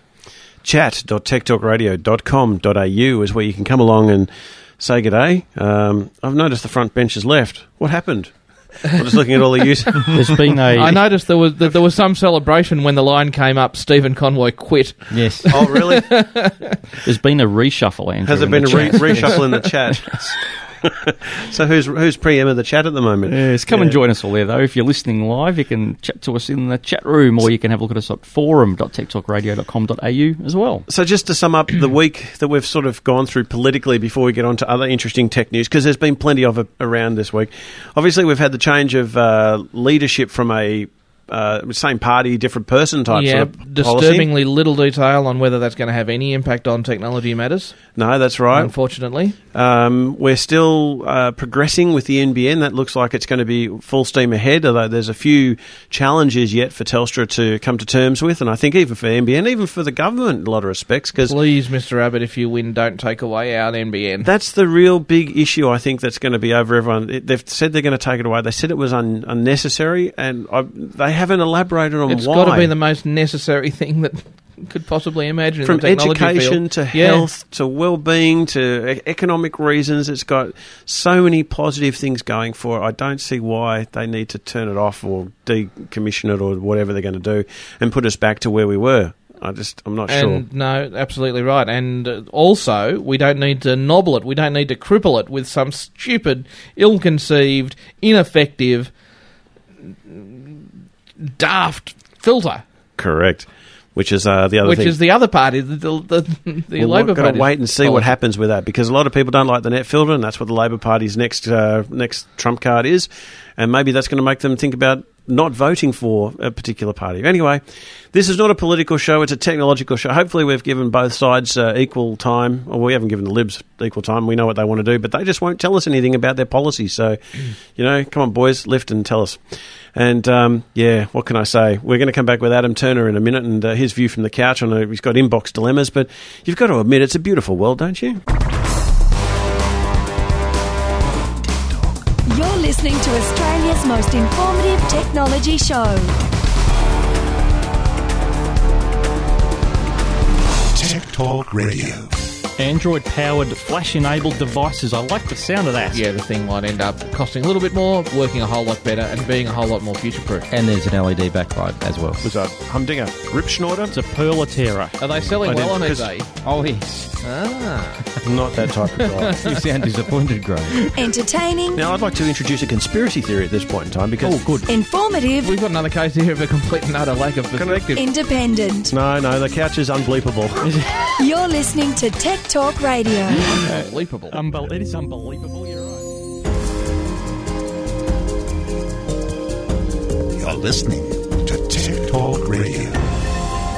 Chat.techtalkradio.com.au is where you can come along and say g'day. I've noticed the front bench is left. What happened? I'm just looking at all the use. There's been I noticed there was some celebration when the line came up. Stephen Conroy quit. Yes. Oh, really? There's been a reshuffle, Andrew. Has there been a reshuffle in the chat? So who's PM of the chat at the moment? Yes, come and join us all there, though. If you're listening live, you can chat to us in the chat room, or you can have a look at us at forum.techtalkradio.com.au as well. So just to sum up the week that we've sort of gone through politically before we get on to other interesting tech news, because there's been plenty of it around this week. Obviously, we've had the change of leadership from a same party, different person type sort of disturbingly policy. Little detail on whether that's going to have any impact on technology matters. No, that's right. Unfortunately. We're still progressing with the NBN. That looks like it's going to be full steam ahead, although there's a few challenges yet for Telstra to come to terms with, and I think even for NBN, even for the government in a lot of respects. Please, Mr Abbott, if you win, don't take away our NBN. That's the real big issue, I think, that's going to be over everyone. They've said they're going to take it away. They said it was unnecessary, and they haven't elaborated on why. It's got to be the most necessary thing that could possibly imagine. From in the technology education field. to health to well-being to economic reasons, it's got so many positive things going for it. I don't see why they need to turn it off or decommission it or whatever they're going to do and put us back to where we were. I'm not sure. No, absolutely right. And also, we don't need to nobble it. We don't need to cripple it with some stupid, ill-conceived, ineffective, daft filter. Correct. Which is the other thing. Which is the other party, the Labor Party. We've got to wait and see what happens with that, because a lot of people don't like the net filter, and that's what the Labor Party's next trump card is. And maybe that's going to make them think about not voting for a particular party. Anyway, this is not a political show, it's a technological show. Hopefully we've given both sides equal time. Or we haven't given the Libs equal time. We know what they want to do, but they just won't tell us anything about their policy. So, come on, boys, lift and tell us. And, what can I say? We're going to come back with Adam Turner in a minute and his view from the couch. I know he's got inbox dilemmas, but you've got to admit it's a beautiful world, don't you? You're listening to Australia's most informative technology show. Tech Talk Radio. Android-powered, flash-enabled devices. I like the sound of that. Yeah, the thing might end up costing a little bit more, working a whole lot better, and being a whole lot more future-proof. And there's an LED backlight as well. Was a Humdinger Ripschnorter? It's a Perlatera. Are they selling well on eBay? Oh, yes. Not that type of guy. You sound disappointed, Graham. Entertaining. Now, I'd like to introduce a conspiracy theory at this point in time, because... Oh, good. Informative. We've got another case here of a complete and utter lack of perspective. Independent. No, the couch is unbleepable. You're listening to Tech Talk Radio. Unbelievable. It is unbelievable, you're right. You're listening to Tech Talk Radio.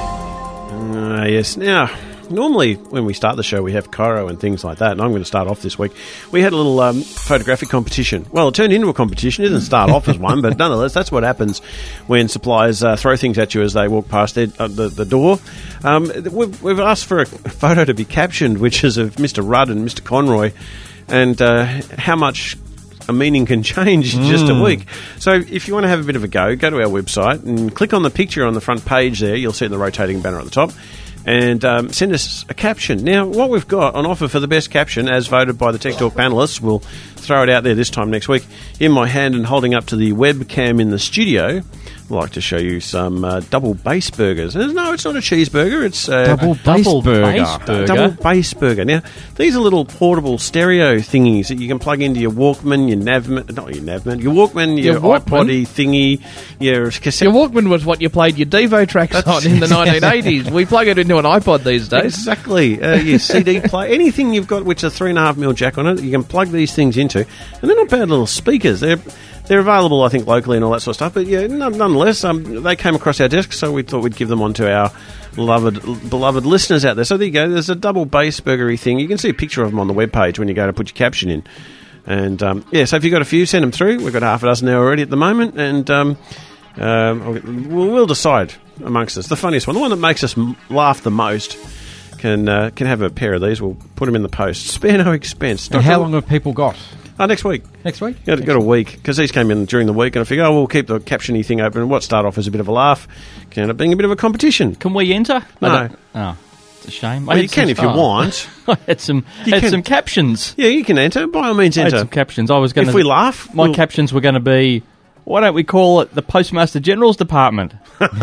Yes. Now, normally when we start the show, we have Coro and things like that, and I'm going to start off this week. We had a little photographic competition. Well, it turned into a competition. It didn't start off as one, but nonetheless, that's what happens when suppliers throw things at you as they walk past the door. We've asked for a photo to be captioned, which is of Mr. Rudd and Mr. Conroy, and how much a meaning can change in just a week. So if you want to have a bit of a go to our website and click on the picture on the front page there. You'll see it in the rotating banner at the top. And send us a caption. Now, what we've got on offer for the best caption, as voted by the Tech Talk panellists, we'll throw it out there this time next week. In my hand and holding up to the webcam in the studio, I'd like to show you some double base burgers. No, it's not a cheeseburger. It's double base burger. Double base burger. Now, these are little portable stereo thingies that you can plug into your Walkman, your Walkman, your iPod-y thingy, your cassette. Your Walkman was what you played your Devo tracks on in the 1980s. We plug it into an iPod these days. Exactly. Your CD player, anything you've got which a 3.5mm jack on it, you can plug these things into, and they're not bad little speakers. They're available, I think, locally and all that sort of stuff. But yeah, nonetheless, they came across our desk, so we thought we'd give them on to our beloved listeners out there. So there you go. There's a double base burgery thing. You can see a picture of them on the webpage when you go to put your caption in. And so if you've got a few, send them through. We've got half a dozen there already at the moment, and we'll decide amongst us. The funniest one, the one that makes us laugh the most, can have a pair of these. We'll put them in the post. Spare no expense. And how long have people got? Next week. Next week? Got a week, because these came in during the week, and I figured, we'll keep the caption-y thing open, and what started off as a bit of a laugh can end up being a bit of a competition. Can we enter? No. Oh, it's a shame. Well, you can if you want. I had some captions. Yeah, you can enter. By all means, enter. I had some captions. I was going to... If we laugh... My captions were going to be, why don't we call it the Postmaster General's Department?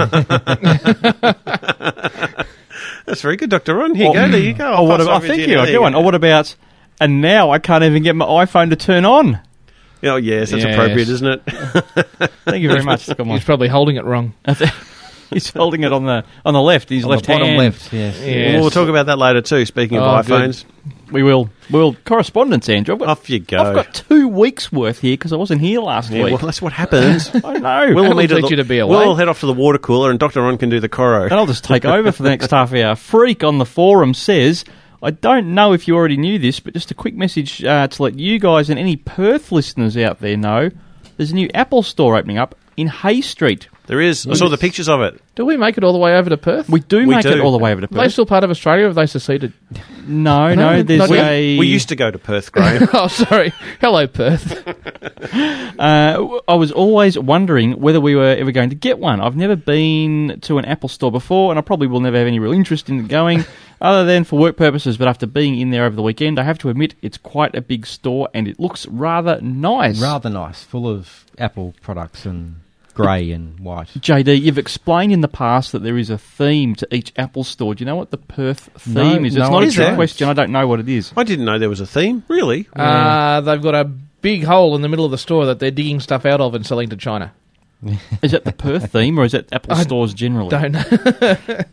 That's very good, Dr. Ron. Here you go. There you go. Thank you. I'll get one. Or what about... And now I can't even get my iPhone to turn on. Oh, yes, that's appropriate, isn't it? Thank you very much. He's probably holding it wrong. He's holding it on the left. His left hand. Bottom left, yes. Well, we'll talk about that later too, speaking of iPhones. Good. We will. Correspondence, Andrew. Off you go. I've got 2 weeks' worth here because I wasn't here last week. Well, that's what happens. I know. We'll need you to be away. We'll head off to the water cooler and Dr. Ron can do the Coro. And I'll just take over for the next half hour. Freak on the forum says... I don't know if you already knew this, but just a quick message to let you guys and any Perth listeners out there know, there's a new Apple store opening up in Hay Street. There is. I saw the pictures of it. Do we make it all the way over to Perth? We do make it all the way over to Perth. Are they still part of Australia, or have they seceded? No, there's We used to go to Perth, Graham. Oh, sorry. Hello, Perth. I was always wondering whether we were ever going to get one. I've never been to an Apple store before, and I probably will never have any real interest in going, other than for work purposes, but after being in there over the weekend, I have to admit it's quite a big store, and it looks rather nice. Rather nice, full of Apple products and... grey and white. JD, you've explained in the past that there is a theme to each Apple store. Do you know what the Perth theme is? It's not a trick question. I don't know what it is. I didn't know there was a theme. Really? They've got a big hole in the middle of the store that they're digging stuff out of and selling to China. Is that the Perth theme, or is that Apple stores generally? Don't know.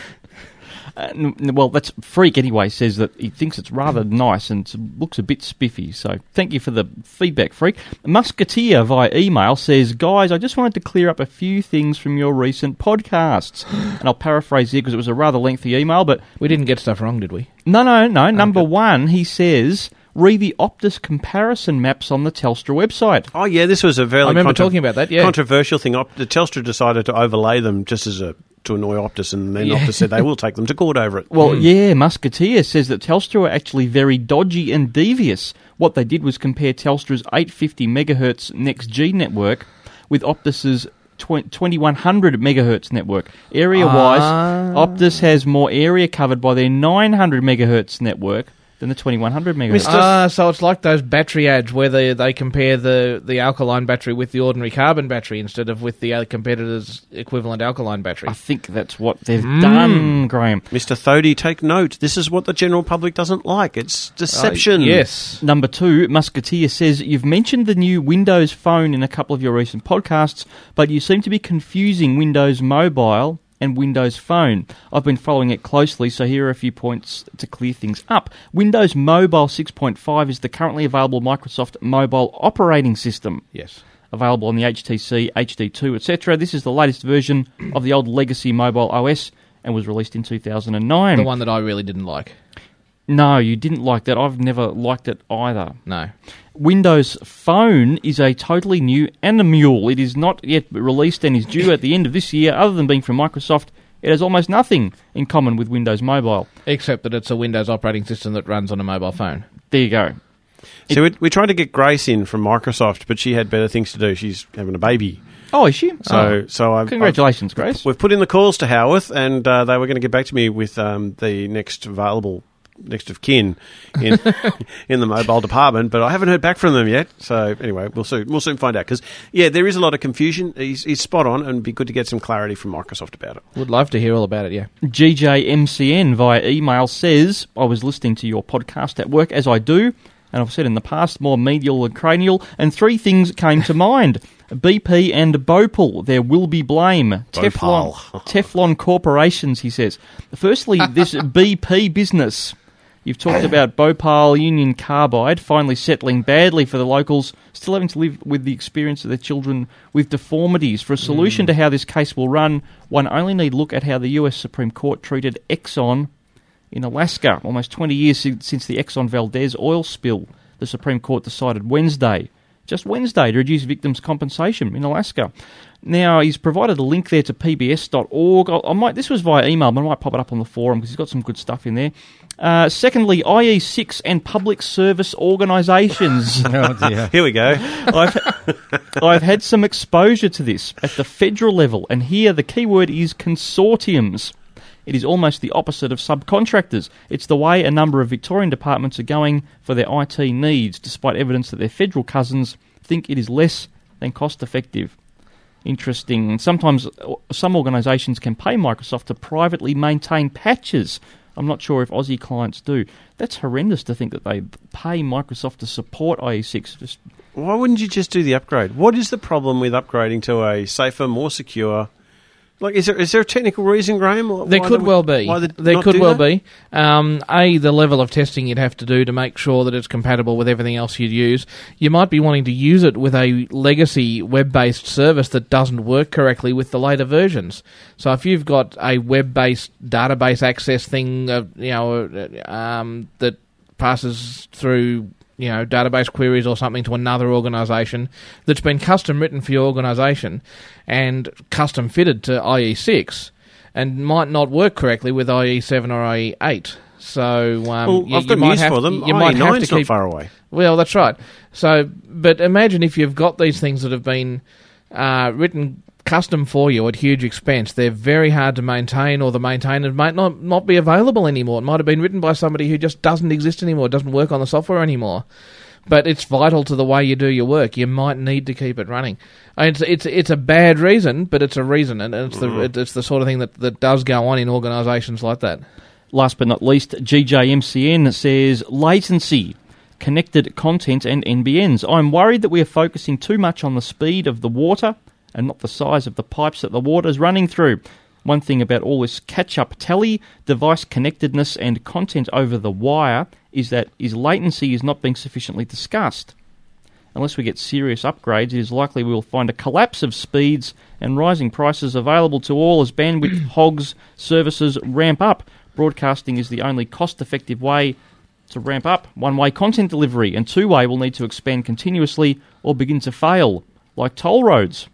Well, that's Freak anyway, says that he thinks it's rather nice and looks a bit spiffy. So thank you for the feedback, Freak. Musketeer via email says, guys, I just wanted to clear up a few things from your recent podcasts. And I'll paraphrase here because it was a rather lengthy email, but... We didn't get stuff wrong, did we? No. Number one, he says... Read the Optus comparison maps on the Telstra website. Oh, yeah, this was a very... I remember talking about that, yeah. Controversial thing. The Telstra decided to overlay them just to annoy Optus, and then Optus said they will take them to court over it. Well, yeah, Musketeer says that Telstra were actually very dodgy and devious. What they did was compare Telstra's 850 megahertz NextG network with Optus's 2100 megahertz network. Area-wise, Optus has more area covered by their 900 megahertz network than the 2100 megahertz. So it's like those battery ads where they compare the alkaline battery with the ordinary carbon battery instead of with the competitor's equivalent alkaline battery. I think that's what they've done, Graham. Mr. Thodey, take note. This is what the general public doesn't like. It's deception. Yes. Number two, Musketeer says, you've mentioned the new Windows Phone in a couple of your recent podcasts, but you seem to be confusing Windows Mobile and Windows Phone. I've been following it closely, so here are a few points to clear things up. Windows Mobile 6.5 is the currently available Microsoft mobile operating system. Yes. Available on the HTC, HD2, etc. This is the latest version of the old legacy mobile OS and was released in 2009. The one that I really didn't like. No, you didn't like that. I've never liked it either. No. Windows Phone is a totally new animule. It is not yet released and is due at the end of this year. Other than being from Microsoft, it has almost nothing in common with Windows Mobile. Except that it's a Windows operating system that runs on a mobile phone. There you go. So we tried to get Grace in from Microsoft, but she had better things to do. She's having a baby. Oh, is she? Congratulations, Grace. We've put in the calls to Howarth, and they were going to get back to me with the next of kin in in the mobile department, but I haven't heard back from them yet. So anyway, we'll soon find out, because there is a lot of confusion. He's spot on, and it'd be good to get some clarity from Microsoft about it. Would love to hear all about it. Yeah. GJMCN via email says, I was listening to your podcast at work, as I do, and I've said in the past, more medial than cranial, and three things came to mind. BP and Bhopal, there will be blame. Teflon corporations, he says. Firstly, this BP business. You've talked about Bhopal Union Carbide finally settling badly for the locals, still having to live with the experience of their children with deformities. For a solution to how this case will run, one only need look at how the US Supreme Court treated Exxon in Alaska. Almost 20 years since the Exxon Valdez oil spill, the Supreme Court decided just Wednesday, to reduce victims' compensation in Alaska. Now, he's provided a link there to pbs.org. This was via email, but I might pop it up on the forum because he's got some good stuff in there. Secondly, IE6 and public service organisations. Oh dear. Here we go. I've had some exposure to this at the federal level, and here the key word is consortiums. It is almost the opposite of subcontractors. It's the way a number of Victorian departments are going for their IT needs, despite evidence that their federal cousins think it is less than cost-effective. Interesting. Sometimes some organisations can pay Microsoft to privately maintain patches. I'm not sure if Aussie clients do. That's horrendous to think that they pay Microsoft to support IE6. Why wouldn't you just do the upgrade? What is the problem with upgrading to a safer, more secure... Is there a technical reason, Graham? There could well be. The level of testing you'd have to do to make sure that it's compatible with everything else you'd use. You might be wanting to use it with a legacy web-based service that doesn't work correctly with the later versions. So if you've got a web-based database access thing, that passes through database queries or something to another organisation that's been custom written for your organisation and custom fitted to IE6 and might not work correctly with IE7 or IE8. So I've got news for them. IE9's not far away. Well, that's right. So, but imagine if you've got these things that have been written custom for you at huge expense. They're very hard to maintain, or the maintainer might not be available anymore. It might have been written by somebody who just doesn't exist anymore, doesn't work on the software anymore. But it's vital to the way you do your work. You might need to keep it running. It's a bad reason, but it's a reason, and it's the sort of thing that does go on in organisations like that. Last but not least, GJMCN says latency, connected content and NBNs. I'm worried that we are focusing too much on the speed of the water and not the size of the pipes that the water is running through. One thing about all this catch-up tally, device connectedness and content over the wire is that latency is not being sufficiently discussed. Unless we get serious upgrades, it is likely we will find a collapse of speeds and rising prices available to all as bandwidth hogs services ramp up. Broadcasting is the only cost-effective way to ramp up. One-way content delivery and two-way will need to expand continuously or begin to fail, like toll roads.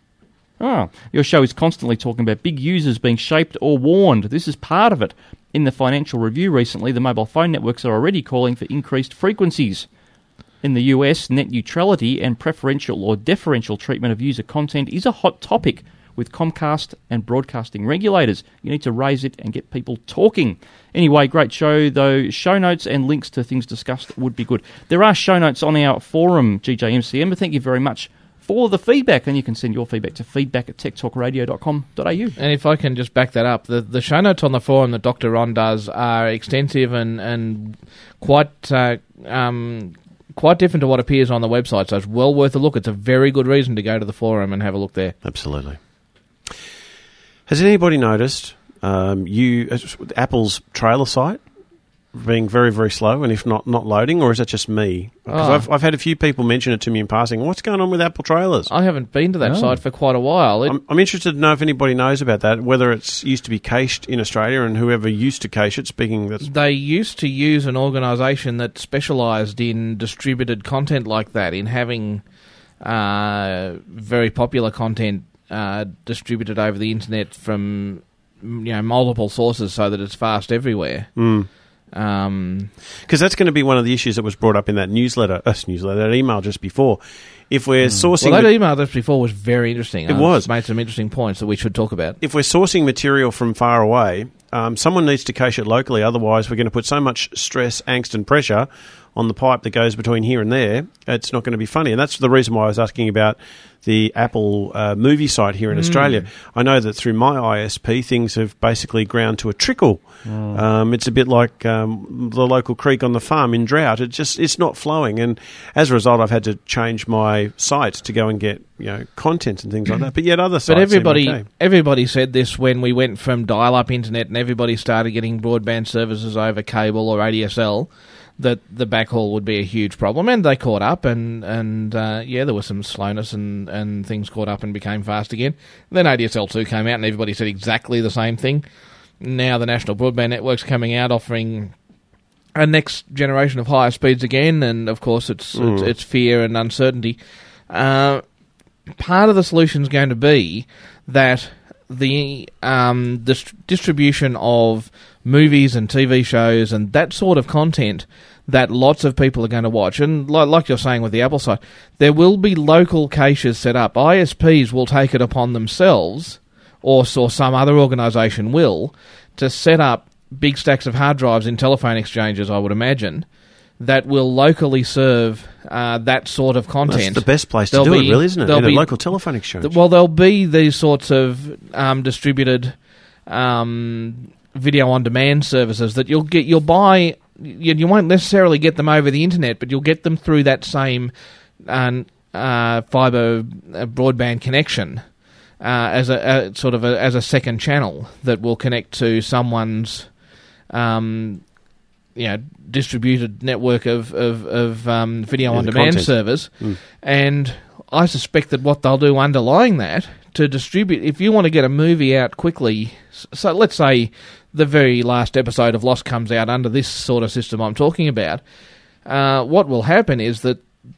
Your show is constantly talking about big users being shaped or warned. This is part of it. In the Financial Review recently, the mobile phone networks are already calling for increased frequencies. In the US, net neutrality and preferential or deferential treatment of user content is a hot topic with Comcast and broadcasting regulators. You need to raise it and get people talking. Anyway, great show, though. Show notes and links to things discussed would be good. There are show notes on our forum, GJMCM, but thank you very much for the feedback, and you can send your feedback to feedback@techtalkradio.com.au. And if I can just back that up, the show notes on the forum that Dr. Ron does are extensive and quite different to what appears on the website, so it's well worth a look. It's a very good reason to go to the forum and have a look there. Absolutely. Has anybody noticed Apple's trailer site? being very, very slow, and if not loading, or is that just me? Because I've had a few people mention it to me in passing. What's going on with Apple Trailers? I haven't been to that site for quite a while. I'm interested to know if anybody knows about that, whether it's used to be cached in Australia and whoever used to cache it, They used to use an organisation that specialised in distributed content like that, in having very popular content distributed over the internet from multiple sources so that it's fast everywhere. Because that's going to be one of the issues that was brought up in that that email just before. If we're sourcing... Well, that email just before was very interesting. It was. Made some interesting points that we should talk about. If we're sourcing material from far away, someone needs to cache it locally, otherwise we're going to put so much stress, angst and pressure on the pipe that goes between here and there, it's not going to be funny. And that's the reason why I was asking about the Apple movie site here in Australia. I know that through my ISP, things have basically ground to a trickle. It's a bit like the local creek on the farm in drought. It's not flowing. And as a result, I've had to change my site to go and get content and things like that. But yet other sites everybody said this when we went from dial-up internet and everybody started getting broadband services over cable or ADSL, that the backhaul would be a huge problem, and they caught up, and there was some slowness and things caught up and became fast again. Then ADSL 2 came out and everybody said exactly the same thing. Now the National Broadband Network's coming out offering a next generation of higher speeds again, and of course it's fear and uncertainty. Part of the solution is going to be that the distribution of movies and TV shows and that sort of content that lots of people are going to watch, and like you're saying with the Apple site, there will be local caches set up. ISPs will take it upon themselves, or some other organisation will, to set up big stacks of hard drives in telephone exchanges, I would imagine, that will locally serve that sort of content. That's the best place to do it, really, isn't it? In a local telephone exchange. Well, there'll be these sorts of distributed video-on-demand services that you'll buy. You won't necessarily get them over the internet, but you'll get them through that same fibre broadband connection as a second channel that will connect to someone's distributed network of video-on-demand servers. And I suspect that what they'll do underlying that to distribute, if you want to get a movie out quickly, so let's say the very last episode of Lost comes out under this sort of system I'm talking about, what will happen is that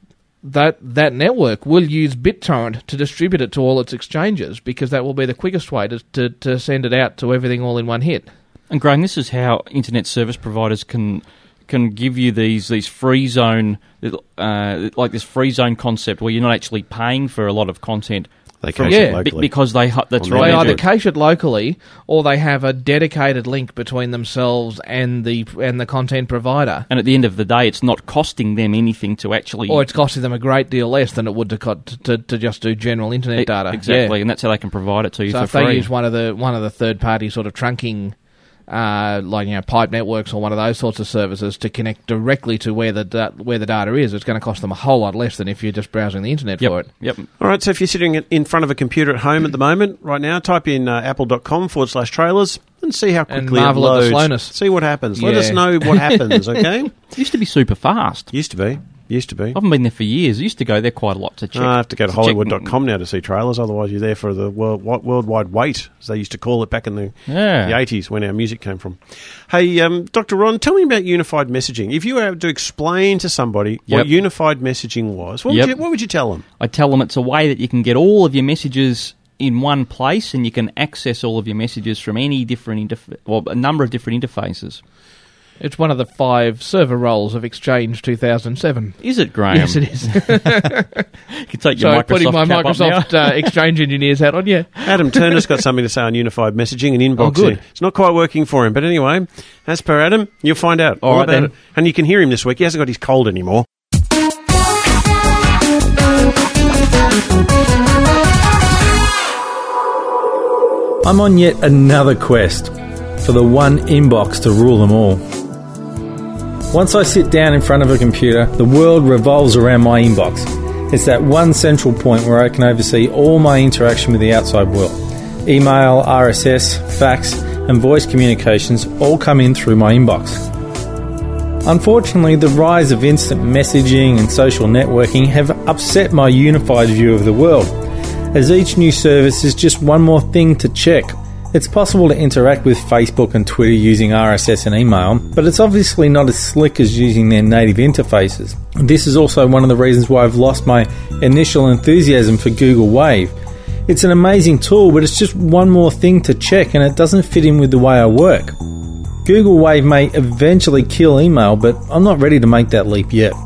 network will use BitTorrent to distribute it to all its exchanges, because that will be the quickest way to send it out to everything all in one hit. And Graham, this is how internet service providers can give you these free zone, like this free zone concept where you're not actually paying for a lot of content. They cache it locally. Because that's right. They either cache it locally, or they have a dedicated link between themselves and the content provider. And at the end of the day, it's not costing them anything to actually... Or it's costing them a great deal less than it would to just do general internet data. Exactly, and that's how they can provide it to you for free. So if they use one of the third-party sort of trunking... pipe networks or one of those sorts of services to connect directly to where the data is, it's going to cost them a whole lot less than if you're just browsing the internet for it. Yep. All right, so if you're sitting in front of a computer at home at the moment, right now, type in apple.com/trailers and see how quickly it loads. At the slowness. See what happens. Let us know what happens, okay? It used to be super fast. Used to be. I haven't been there for years. I used to go there quite a lot to check. I have to go to Hollywood.com now to see trailers, otherwise you're there for the worldwide wait, as they used to call it back in the 80s when our music came from. Hey, Dr. Ron, tell me about unified messaging. If you were to explain to somebody what unified messaging was, what would you tell them? I'd tell them it's a way that you can get all of your messages in one place, and you can access all of your messages from any different a number of different interfaces. It's one of the 5 server roles of Exchange 2007. Is it, Graham? Yes, it is. You can take your Microsoft putting my cap Microsoft Exchange engineer's hat on, Adam Turner's got something to say on unified messaging and inbox. Oh, good. It's not quite working for him, but anyway, as per Adam, you'll find out all about it. And you can hear him this week. He hasn't got his cold anymore. I'm on yet another quest for the one inbox to rule them all. Once I sit down in front of a computer, the world revolves around my inbox. It's that one central point where I can oversee all my interaction with the outside world. Email, RSS, fax, and voice communications all come in through my inbox. Unfortunately, the rise of instant messaging and social networking have upset my unified view of the world, as each new service is just one more thing to check. It's possible to interact with Facebook and Twitter using RSS and email, but it's obviously not as slick as using their native interfaces. This is also one of the reasons why I've lost my initial enthusiasm for Google Wave. It's an amazing tool, but it's just one more thing to check and it doesn't fit in with the way I work. Google Wave may eventually kill email, but I'm not ready to make that leap yet.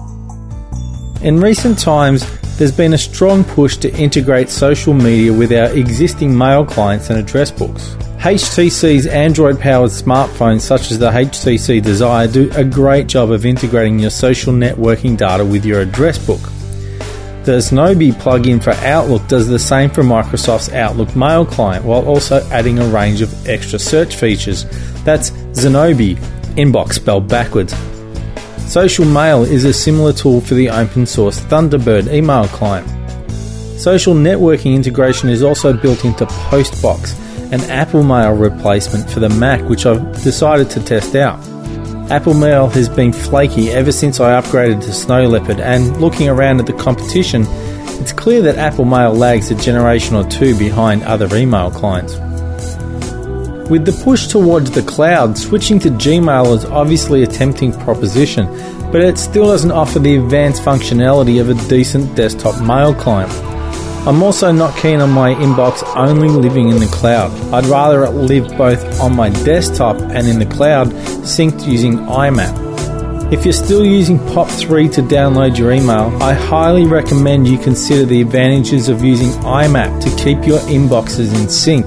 In recent times, there's been a strong push to integrate social media with our existing mail clients and address books. HTC's Android-powered smartphones such as the HTC Desire do a great job of integrating your social networking data with your address book. The Zenobi plugin for Outlook does the same for Microsoft's Outlook mail client, while also adding a range of extra search features. That's Zenobi, inbox spelled backwards. Social Mail is a similar tool for the open source Thunderbird email client. Social networking integration is also built into Postbox, an Apple Mail replacement for the Mac, which I've decided to test out. Apple Mail has been flaky ever since I upgraded to Snow Leopard, and looking around at the competition, it's clear that Apple Mail lags a generation or two behind other email clients. With the push towards the cloud, switching to Gmail is obviously a tempting proposition, but it still doesn't offer the advanced functionality of a decent desktop mail client. I'm also not keen on my inbox only living in the cloud. I'd rather it live both on my desktop and in the cloud, synced using IMAP. If you're still using POP3 to download your email, I highly recommend you consider the advantages of using IMAP to keep your inboxes in sync.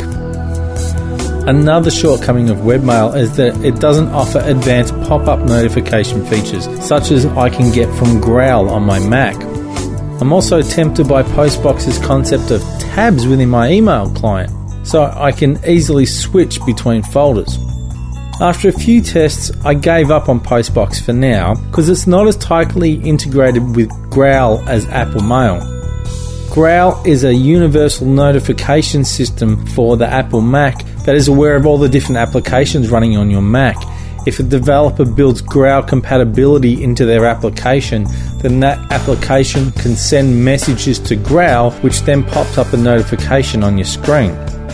Another shortcoming of webmail is that it doesn't offer advanced pop-up notification features, such as I can get from Growl on my Mac. I'm also tempted by Postbox's concept of tabs within my email client, so I can easily switch between folders. After a few tests, I gave up on Postbox for now, because it's not as tightly integrated with Growl as Apple Mail. Growl is a universal notification system for the Apple Mac that is aware of all the different applications running on your Mac. If a developer builds Growl compatibility into their application, then that application can send messages to Growl, which then pops up a notification on your screen.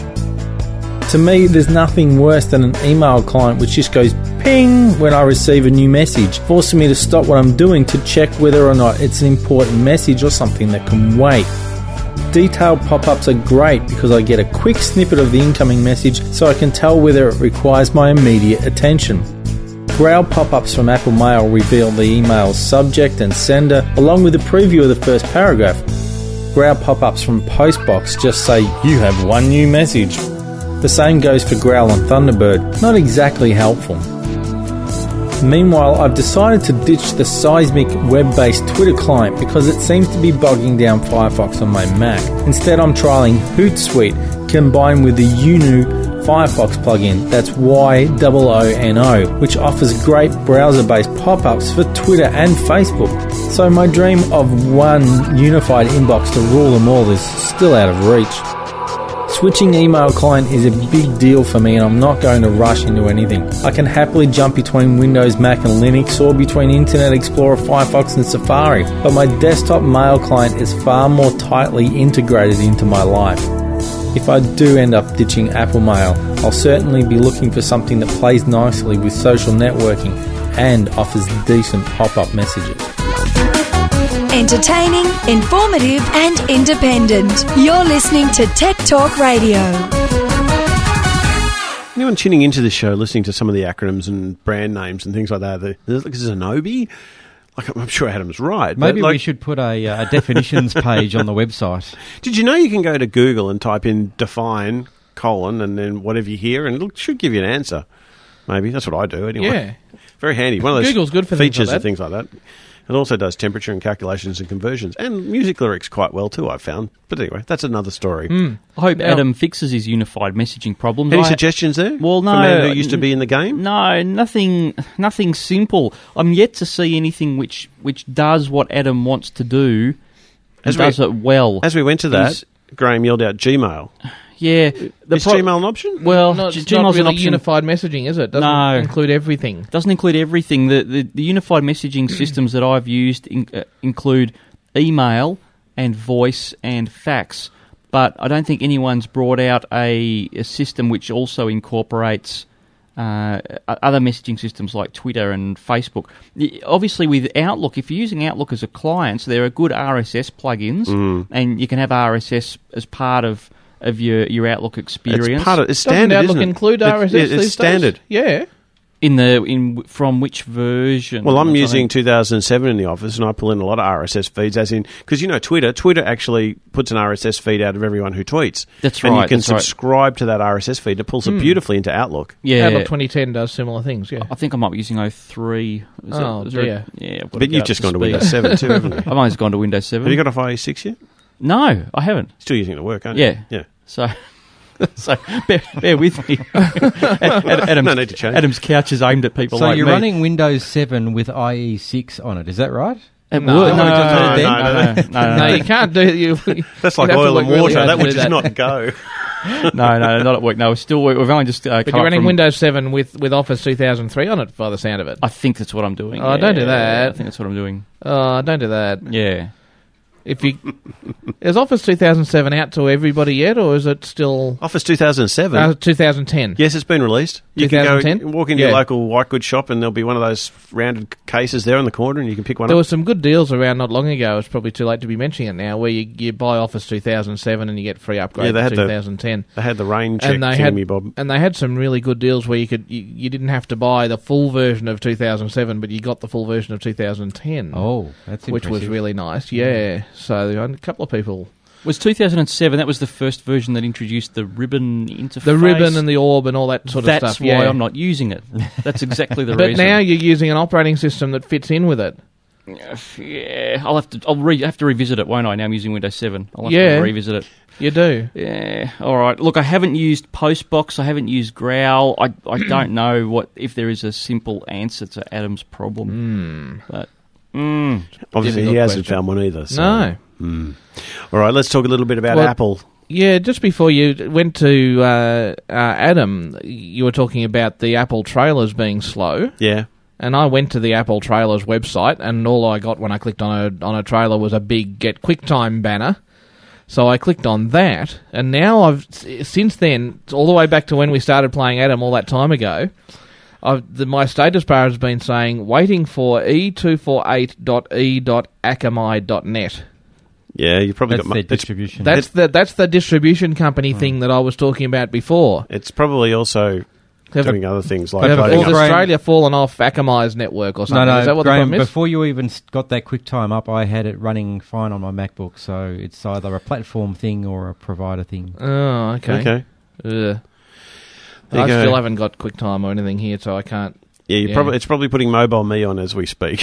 To me, there's nothing worse than an email client which just goes ping when I receive a new message, forcing me to stop what I'm doing to check whether or not it's an important message or something that can wait. Detailed pop-ups are great because I get a quick snippet of the incoming message so I can tell whether it requires my immediate attention. Growl pop-ups from Apple Mail reveal the email's subject and sender along with a preview of the first paragraph. Growl pop-ups from Postbox just say, "You have one new message." The same goes for Growl on Thunderbird, not exactly helpful. Meanwhile, I've decided to ditch the Seismic web-based Twitter client because it seems to be bogging down Firefox on my Mac. Instead, I'm trialling Hootsuite combined with the UNU Firefox plugin, that's YOONO, which offers great browser-based pop-ups for Twitter and Facebook. So my dream of one unified inbox to rule them all is still out of reach. Switching email client is a big deal for me and I'm not going to rush into anything. I can happily jump between Windows, Mac and Linux or between Internet Explorer, Firefox and Safari, but my desktop mail client is far more tightly integrated into my life. If I do end up ditching Apple Mail, I'll certainly be looking for something that plays nicely with social networking and offers decent pop-up messages. Entertaining, informative and independent. You're listening to Tech Talk Radio. Anyone tuning into the show, listening to some of the acronyms and brand names and things like that, there's like Zenobi. Like, I'm sure Adam's right. Maybe we should put a definitions page on the website. Did you know you can go to Google and type in define, and then whatever you hear, and it should give you an answer. Maybe. That's what I do anyway. Yeah. Very handy. One of those Google's good for features and things like that. It also does temperature and calculations and conversions, and music lyrics quite well too, I've found. But anyway, that's another story. I hope Adam fixes his unified messaging problems. Any suggestions there? Well, no. For a man who used to be in the game? No, nothing simple. I'm yet to see anything which does what Adam wants to do and does it well. As we went to that, Graham yelled out Gmail. Yeah. Is Gmail an option? Well, It's not Gmail's an really option. unified messaging, is it? Doesn't include everything. Doesn't include everything. The unified messaging systems that I've used include email and voice and fax, but I don't think anyone's brought out a system which also incorporates other messaging systems like Twitter and Facebook. Obviously, with Outlook, if you're using Outlook as a client, so there are good RSS plugins, and you can have RSS as part of your Outlook experience. It's standard, Doesn't Outlook isn't it? include RSS It's these standard. days? Yeah. From which version? Well, I'm using 2007 in the office, and I pull in a lot of RSS feeds, as in because Twitter actually puts an RSS feed out of everyone who tweets. That's and right. you can that's right. subscribe to that RSS feed. It pulls it beautifully into Outlook. Yeah, Outlook 2010 does similar things. Yeah, I think I might be using 03. dear. Yeah, But you've just gone to Windows 7 too, haven't you? I've always gone to Windows 7. Have you got off IE 6 yet? No, I haven't. Still using it at work, aren't you? Yeah. So bear with me. No need to change. Adam's couch is aimed at people So like you're me. running Windows 7 with IE6 on it, is that right? It No. would. No, you can't do you. That's like you'd have to oil work and really water. hard That to would do just not go. No, not at work. No, we've only just. But you're running Windows 7 with Office 2003 on it, by the sound of it. I think that's what I'm doing. Oh, don't do that. I think that's what I'm doing. Oh, don't do that. Yeah. If you is Office 2007 out to everybody yet, or is it still Office 2007? 2010? Yes, it's been released. You can go 2010? walk into your local white goods shop, and there'll be one of those rounded cases there in the corner, and you can pick one There up. were some good deals around not long ago. It's probably too late to be mentioning it now, where you buy Office 2007 and you get free upgrade they to had 2010. They had the rain check and they thing, Bob. And they had some really good deals where you didn't have to buy the full version of 2007, but you got the full version of 2010. Oh, that's which was impressive. really nice. Yeah. So a couple of people. Was 2007, that was the first version that introduced the ribbon interface? The ribbon and the orb and all that sort of stuff. That's why I'm not using it. That's exactly the but reason. now you're using an operating system that fits in with it. Yeah, I'll have to revisit it, won't I? Now I'm using Windows 7. I'll have to revisit it. You do. Yeah. All right. Look, I haven't used Postbox. I haven't used Growl. I don't know if there is a simple answer to Adam's problem. But obviously he hasn't found one either. So. No. All right, let's talk a little bit about Apple. Yeah, just before you went to Adam, you were talking about the Apple trailers being slow. Yeah. And I went to the Apple trailers website, and all I got when I clicked on a trailer was a big Get QuickTime banner. So I clicked on that, and now since then, all the way back to when we started playing Adam all that time ago, my status bar has been saying, waiting for e248.e.akamai.net. Yeah, you probably That's got their distribution. That's the distribution company thing that I was talking about before. It's probably also doing other things like Have loading up. Australia fallen off Akamai's network or something? No, Is that what Graham, the problem is? before you even got that QuickTime up, I had it running fine on my MacBook, so it's either a platform thing or a provider thing. Oh, okay. Okay. I still haven't got QuickTime or anything here, so I can't. Yeah, it's probably putting Mobile Me on as we speak.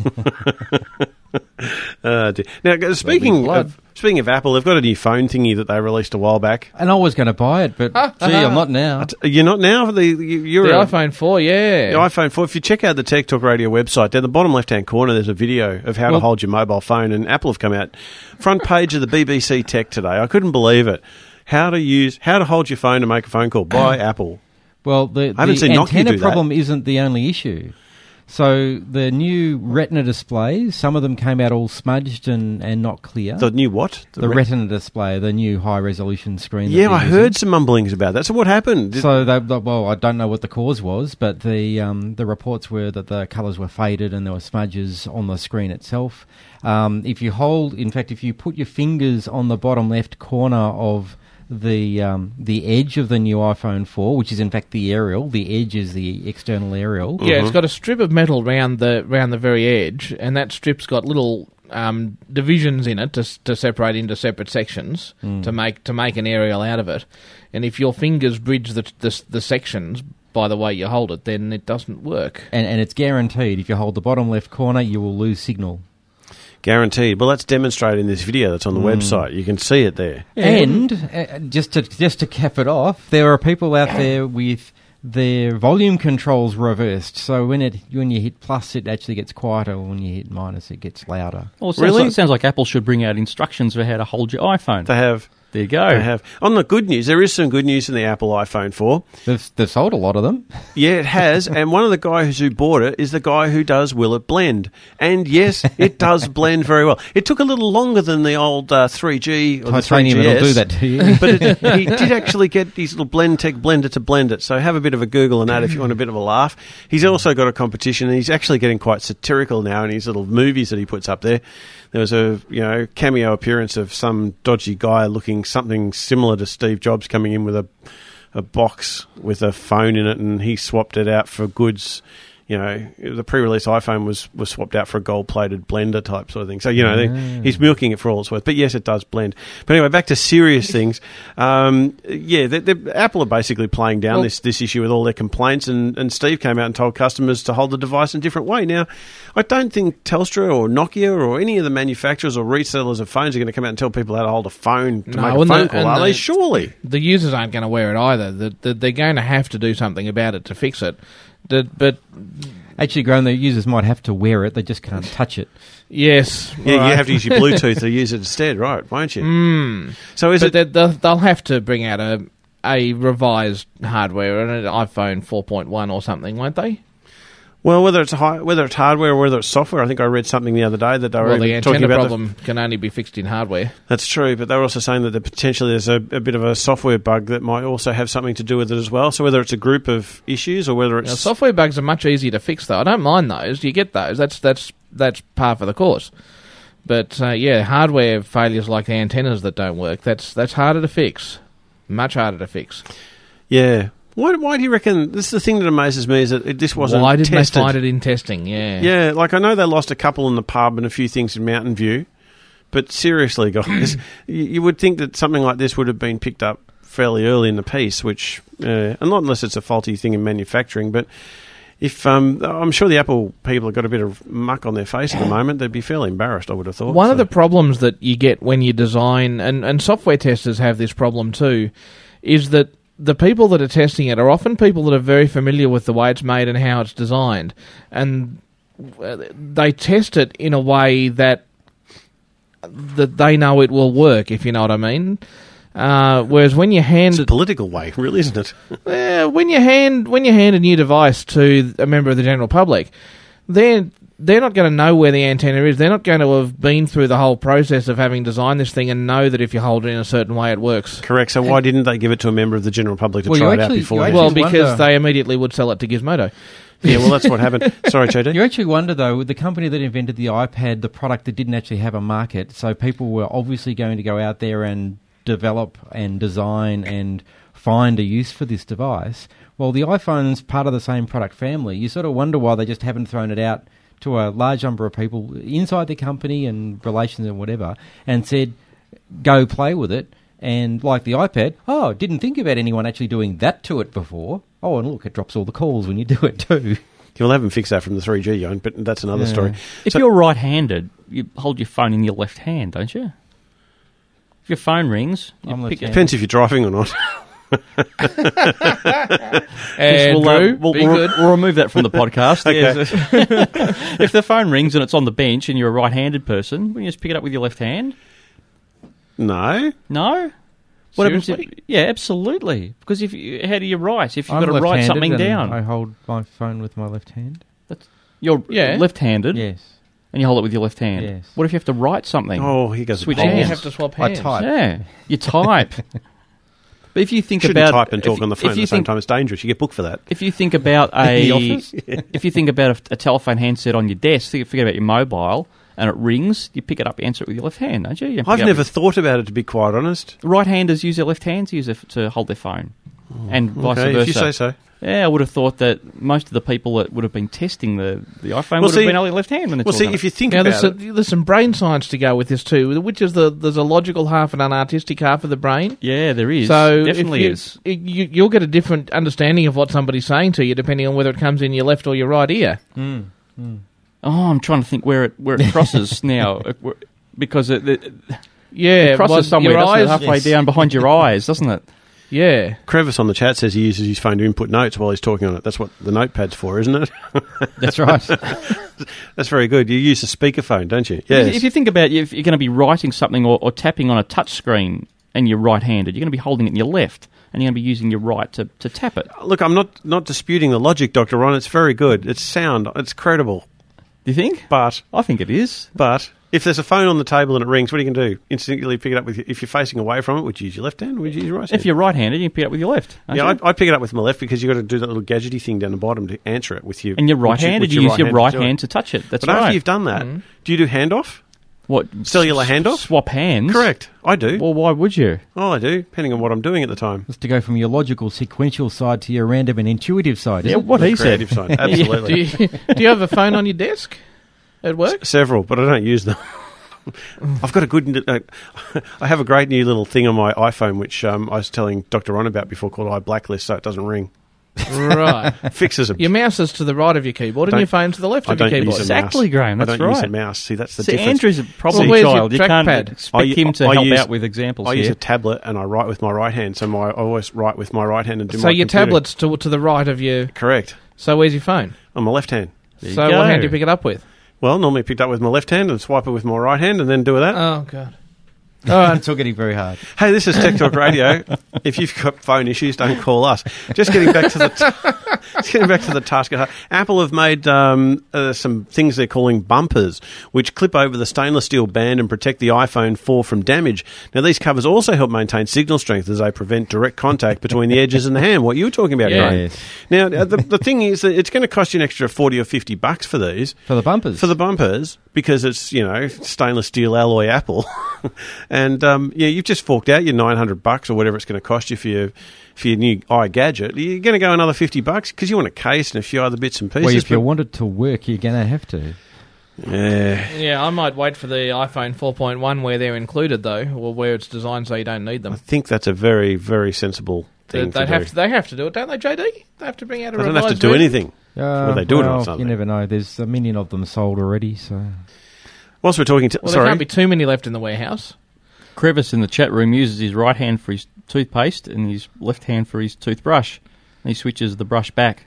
Now, speaking of Apple, they've got a new phone thingy that they released a while back. And I was going to buy it, but gee, I'm not now. You're not now? The iPhone 4, yeah. The iPhone 4. If you check out the Tech Talk Radio website, down the bottom left-hand corner, there's a video of how to hold your mobile phone, and Apple have come out. Front page of the BBC Tech today. I couldn't believe it. How to hold your phone to make a phone call by Apple. Well, the I haven't seen Nokia antenna do that. problem isn't the only issue. So the new Retina displays, some of them came out all smudged and not clear. The new what? The Retina display, the new high-resolution screen. Yeah, I heard some mumblings about that. So what happened? So, I don't know what the cause was, but the reports were that the colours were faded and there were smudges on the screen itself. If you put your fingers on the bottom left corner of the edge of the new iPhone 4, which is in fact the aerial. The edge is the external aerial. Yeah, It's got a strip of metal round the very edge, and that strip's got little divisions in it to separate into separate sections to make an aerial out of it. And if your fingers bridge the sections by the way you hold it, then it doesn't work. And it's guaranteed. If you hold the bottom left corner, you will lose signal. Guaranteed. Well, that's demonstrated in this video that's on the website. You can see it there. And just to cap it off, there are people out there with their volume controls reversed. So when you hit plus, it actually gets quieter. When you hit minus, it gets louder. Well, it sounds like Apple should bring out instructions for how to hold your iPhone. They have. There you go. They have. On the good news, there is some good news in the Apple iPhone 4. They've sold a lot of them. Yeah, it has. And one of the guys who bought it is the guy who does Will It Blend. And yes, it does blend very well. It took a little longer than the old 3G or the 3GS. Will do that to you. But he did actually get his little BlendTech blender to blend it. So have a bit of a Google on that if you want a bit of a laugh. He's also got a competition, and he's actually getting quite satirical now in his little movies that he puts up there. There was a cameo appearance of some dodgy guy looking something similar to Steve Jobs coming in with a box with a phone in it, and he swapped it out for goods. The pre-release iPhone was swapped out for a gold-plated blender type sort of thing. So, he's milking it for all it's worth. But yes, it does blend. But anyway, back to serious things. Apple are basically playing down this issue with all their complaints, and Steve came out and told customers to hold the device in a different way. Now, I don't think Telstra or Nokia or any of the manufacturers or resellers of phones are going to come out and tell people how to hold a phone to make a phone call, are they? Surely. The users aren't going to wear it either. They're going to have to do something about it to fix it. But actually, Graham, the users might have to wear it; they just can't touch it. Yes, yeah, right. You have to use your Bluetooth to use it instead, right? Won't you? So they'll have to bring out a revised hardware, an iPhone 4.1 or something, won't they? Well, whether it's hardware or whether it's software, I think I read something the other day that they were the talking antenna about. Problem can only be fixed in hardware. That's true, but they were also saying that potentially there's a bit of a software bug that might also have something to do with it as well. So whether it's a group of issues or whether it's... software bugs are much easier to fix, though. I don't mind those. You get those. That's par for the course. But, hardware failures like the antennas that don't work, that's harder to fix. Much harder to fix. Yeah. Why do you reckon... This is the thing that amazes me, is that this wasn't tested. Why didn't they find it in testing? Yeah. Yeah, like I know they lost a couple in the pub and a few things in Mountain View, but seriously, guys, you would think that something like this would have been picked up fairly early in the piece, which... and not unless it's a faulty thing in manufacturing, but if... I'm sure the Apple people have got a bit of muck on their face at the moment. They'd be fairly embarrassed, I would have thought. One of the problems that you get when you design, and software testers have this problem too, is that the people that are testing it are often people that are very familiar with the way it's made and how it's designed. And they test it in a way that they know it will work, if you know what I mean. Whereas when you hand... It's a political way, really, isn't it? When you hand a new device to a member of the general public, they're not going to know where the antenna is. They're not going to have been through the whole process of having designed this thing and know that if you hold it in a certain way, it works. Correct. So why didn't they give it to a member of the general public to try it out before? Well, because they immediately would sell it to Gizmodo. Yeah, well, that's what happened. Sorry, JD. You actually wonder, though, with the company that invented the iPad, the product that didn't actually have a market, so people were obviously going to go out there and develop and design and find a use for this device. Well, the iPhone's part of the same product family. You sort of wonder why they just haven't thrown it out to a large number of people inside the company and relations and whatever, and said, go play with it. And like the iPad, didn't think about anyone actually doing that to it before. Oh, and look, it drops all the calls when you do it too. You'll have them fix that from the 3G, Yoan, but that's another story. If you're right-handed, you hold your phone in your left hand, don't you? If your phone rings, it depends if you're driving or not. And we'll remove that from the podcast. Okay. If the phone rings and it's on the bench and you're a right-handed person, wouldn't you just pick it up with your left hand? No. What happens if, yeah, absolutely. Because how do you write? If you've got to write something down, I hold my phone with my left hand. You're left-handed. Yes. And you hold it with your left hand. Yes. What if you have to write something? Oh, he goes. Switch hands. hands. You have to swap hands. I type. Yeah, you type. But if you think Shouldn't about type and talk on the phone at the same time, it's dangerous. You get booked for that. If you think about if you think about a telephone handset on your desk, forget about your mobile, and it rings, you pick it up, answer it with your left hand, don't you? I've never thought about it, to be quite honest. Right-handers use their left hands to hold their phone, and vice versa. If you say so. Yeah, I would have thought that most of the people that would have been testing the iPhone would have been only left hand when they're talking. If you think about it... There's some brain science to go with this too, which is there's a logical half and an artistic half of the brain. Yeah, there is. So definitely is. You'll get a different understanding of what somebody's saying to you depending on whether it comes in your left or your right ear. Oh, I'm trying to think where it crosses now, because it crosses somewhere halfway down behind your eyes, doesn't it? Yeah. Crevice on the chat says he uses his phone to input notes while he's talking on it. That's what the notepad's for, isn't it? That's right. That's very good. You use a speakerphone, don't you? Yes. If you think about if you're going to be writing something or tapping on a touch screen and you're right-handed, you're going to be holding it in your left, and you're going to be using your right to tap it. Look, I'm not disputing the logic, Dr. Ron. It's very good. It's sound. It's credible. Do you think? But I think it is. But if there's a phone on the table and it rings, what are you going to do? Instantly pick it up with if you're facing away from it, would you use your left hand or would you use your right hand? If you're right-handed, you pick it up with your left. Yeah, I pick it up with my left because you've got to do that little gadgety thing down the bottom to answer it with you. And you're right-handed, you use your right hand to touch it. That's but right. After you've done that, do you do handoff? What? Cellular handoff? Swap hands? Correct. I do. Well, why would you? Oh, I do, depending on what I'm doing at the time. Just to go from your logical, sequential side to your random and intuitive side. Yeah, what he said. Creative side, absolutely. Do you have a phone on your desk at work? Several, but I don't use them. I've got a good... I have a great new little thing on my iPhone, which I was telling Dr. Ron about before, called iBlacklist, so it doesn't ring. Right. Fixes them. Your mouse is to the right of your keyboard and your phone's to the left of your keyboard. Exactly, Graham, that's I don't right. use a mouse. See, that's the difference. Andrew's a problem where's child. your You can't trackpad? expect him to help out with examples I here. use a tablet and I write with my right hand, so I always write with my right hand and do my So your computer. tablet's to the right of your... Correct. So where's your phone? On my left hand. So what hand do you pick it up with? Well, normally picked up with my left hand and swipe it with my right hand and then do that. Oh, God. All right. It's all getting very hard. Hey, this is Tech Talk Radio. If you've got phone issues, don't call us. Just getting back to the task at hand. Apple have made some things they're calling bumpers, which clip over the stainless steel band and protect the iPhone 4 from damage. Now, these covers also help maintain signal strength as they prevent direct contact between the edges and the hand. What you were talking about, Graham. Yes. Now, the thing is that it's going to cost you an extra $40 or $50 for these. For the bumpers? For the bumpers, because it's, stainless steel alloy Apple. And you've just forked out your $900 or whatever it's going to cost you for your new iGadget. You're going to go another $50 because you want a case and a few other bits and pieces. Well, if you want it to work, you're going to have to. Yeah, I might wait for the iPhone 4.1 where they're included, though, or where it's designed so you don't need them. I think that's a very, very sensible thing They to have do. They have to do it, don't they, JD? They have to bring out a They don't revised have to do version? anything. Well, they do it on something. You never know. There's a million of them sold already, so... Whilst we're talking... Well, there can't be too many left in the warehouse. Crevice in the chat room uses his right hand for his toothpaste and his left hand for his toothbrush. And he switches the brush back.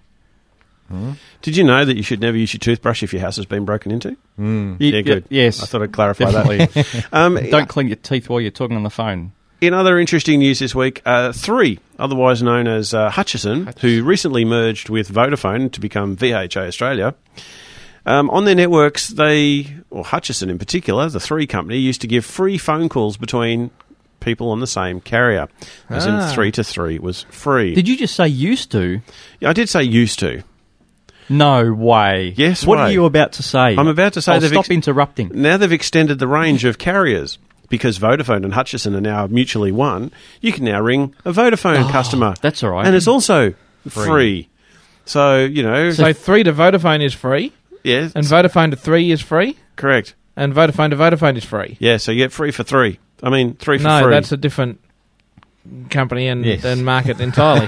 Did you know that you should never use your toothbrush if your house has been broken into? Yeah, good. Yes. I thought I'd clarify definitely. that. Don't clean your teeth while you're talking on the phone. In other interesting news this week, Three, otherwise known as Hutchison, who recently merged with Vodafone to become VHA Australia, on their networks, Hutchison in particular, the Three company, used to give free phone calls between people on the same carrier. As in 3 to 3 was free. Did you just say used to? Yeah, I did say used to. No way. Yes, What way. are you about to say? I'm about to say stop interrupting. Now they've extended the range of carriers. Because Vodafone and Hutchison are now mutually one, you can now ring a Vodafone customer. That's all right. And it's also free. So, So 3 to Vodafone is free? Yeah. And Vodafone to 3 is free? Correct. And Vodafone to Vodafone is free? Yeah, so you get free for 3. I mean, 3 for free. No, that's a different company and market entirely.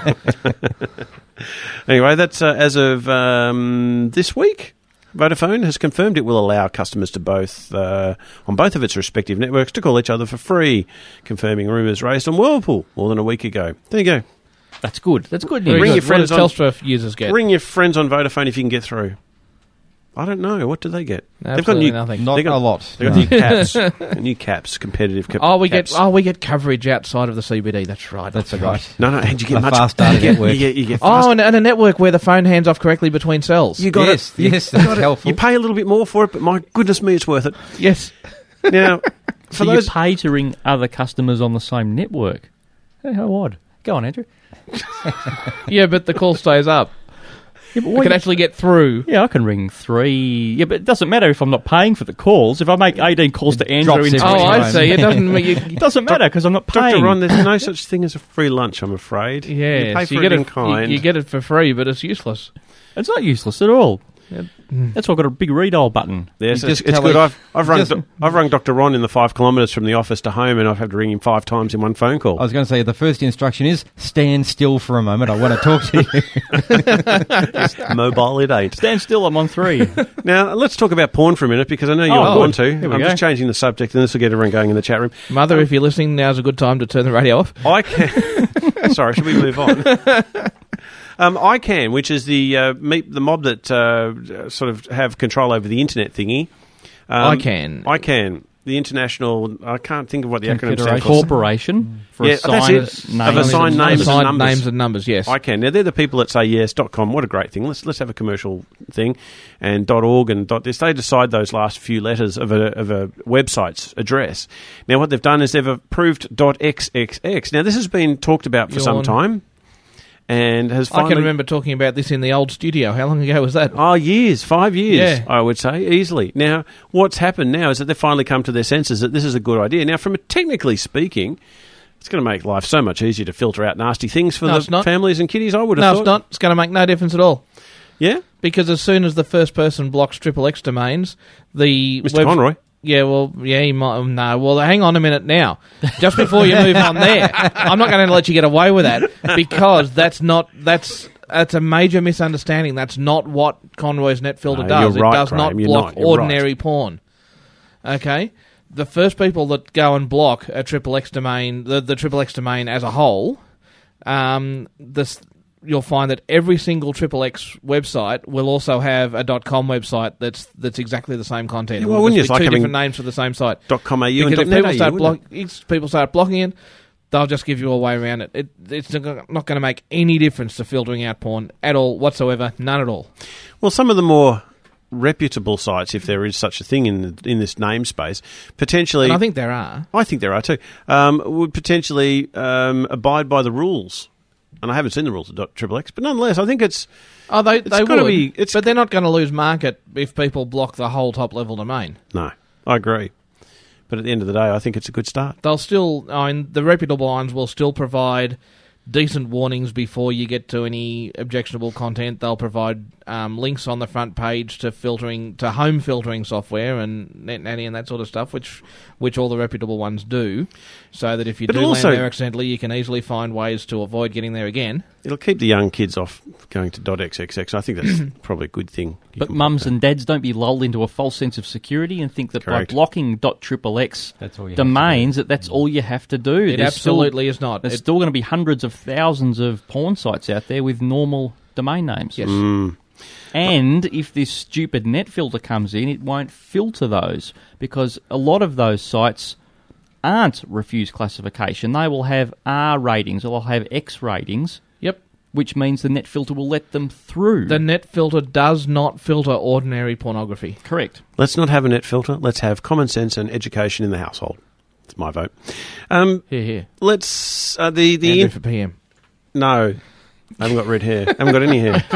Anyway, that's as of this week. Vodafone has confirmed it will allow customers to on both of its respective networks to call each other for free, confirming rumours raised on Whirlpool more than a week ago. There you go. That's good. That's good Very news. Ring good. your friends What on do Telstra users get? Ring your friends on Vodafone if you can get through. I don't know. What do they get? Absolutely they've got nothing. Not a lot. They've got new caps. New caps. Competitive caps. We get coverage outside of the CBD. That's right. That's right. No, and you get A much fast data network. You get fast. and a network where the phone hands off correctly between cells. You got it. Yes, that's helpful. You pay a little bit more for it, but my goodness me, it's worth it. Yes. Now, So you pay to ring other customers on the same network. Hey, how odd. Go on, Andrew. Yeah, but the call stays up. Yeah, but You can actually get through. Yeah, I can ring 3. Yeah, but it doesn't matter if I'm not paying for the calls. If I make 18 calls to Andrew drops in every Oh, I time. see. It doesn't. it doesn't matter because I'm not paying. Dr. Ron, there's no such thing as a free lunch, I'm afraid. Yeah, You pay so for get it in it. kind. You get it for free, but it's useless. It's not useless at all. That's why I've got a big read-all button. Yes, You it's just tell good. it- I've rung Dr. Ron in the 5 kilometres from the office to home, and I've had to ring him 5 times in one phone call. I was going to say, the first instruction is stand still for a moment. I want to talk to you. Mobile it ain't. Stand still, I'm on 3. Now, let's talk about porn for a minute, because I know you Oh, want to. here we I'm go. just changing the subject, and this will get everyone going in the chat room. Mother, if you're listening, now's a good time to turn the radio off. I can. Sorry, should we move on? ICANN, which is the mob that sort of have control over the internet thingy. ICANN. ICANN. the international, I can't think of what the acronym stands for. Corporation for assigned names and numbers. Yes, I can. Now they're the people that say yes.com. What a great thing! Let's have a commercial thing, and .org and .this. They decide those last few letters of a website's address. Now what they've done is they've approved .xxx. Now this has been talked about for some time. And has finally... I can remember talking about this in the old studio. How long ago was that? Oh, years. 5 years, I would say, easily. Now, what's happened now is that they've finally come to their senses that this is a good idea. Now, from a technically speaking, it's going to make life so much easier to filter out nasty things for the families and kiddies, I would have thought. No, it's not. It's going to make no difference at all. Yeah? Because as soon as the first person blocks XXX domains, Mr. Conroy. Yeah, he might. No, well, hang on a minute now. Just before you move on there, I'm not going to let you get away with that because that's a major misunderstanding. That's not what Conroy's NetFilter does. Right, it does Graham, not block ordinary porn. Okay? The first people that go and block a XXX domain, the XXX domain as a whole, you'll find that every single XXX website will also have a .com website that's exactly the same content. Yeah, well, wouldn't you? Two different names for the same site. .com.au because and if people start blocking it, they'll just give you a way around it. It's not going to make any difference to filtering out porn at all, whatsoever, none at all. Well, some of the more reputable sites, if there is such a thing in this namespace, potentially... And I think there are. I think there are too. Would potentially abide by the rules. And I haven't seen the rules of .xxx, but nonetheless, I think it's... Oh, they would, but they're not going to lose market if people block the whole top-level domain. No, I agree. But at the end of the day, I think it's a good start. They'll still... the reputable ones will still provide decent warnings before you get to any objectionable content. They'll provide links on the front page to home filtering software and NetNanny and that sort of stuff, which all the reputable ones do, so that if you land there accidentally, you can easily find ways to avoid getting there again. It'll keep the young kids off going to .xxx. I think that's probably a good thing. But mums and dads, don't be lulled into a false sense of security and think that by blocking .xxx domains, that's all you have to do. It absolutely is not. There's still going to be hundreds of thousands of porn sites out there with normal domain names. Yes. And if this stupid NetFilter comes in, it won't filter those, because a lot of those sites aren't refused classification. They will have R ratings, or they'll have X ratings. Yep. Which means the NetFilter will let them through. The NetFilter does not filter ordinary pornography. Correct. Let's not have a NetFilter. Let's have common sense and education in the household. That's my vote. Here. Let's... Andrew for PM. No. I haven't got red hair. I haven't got any hair.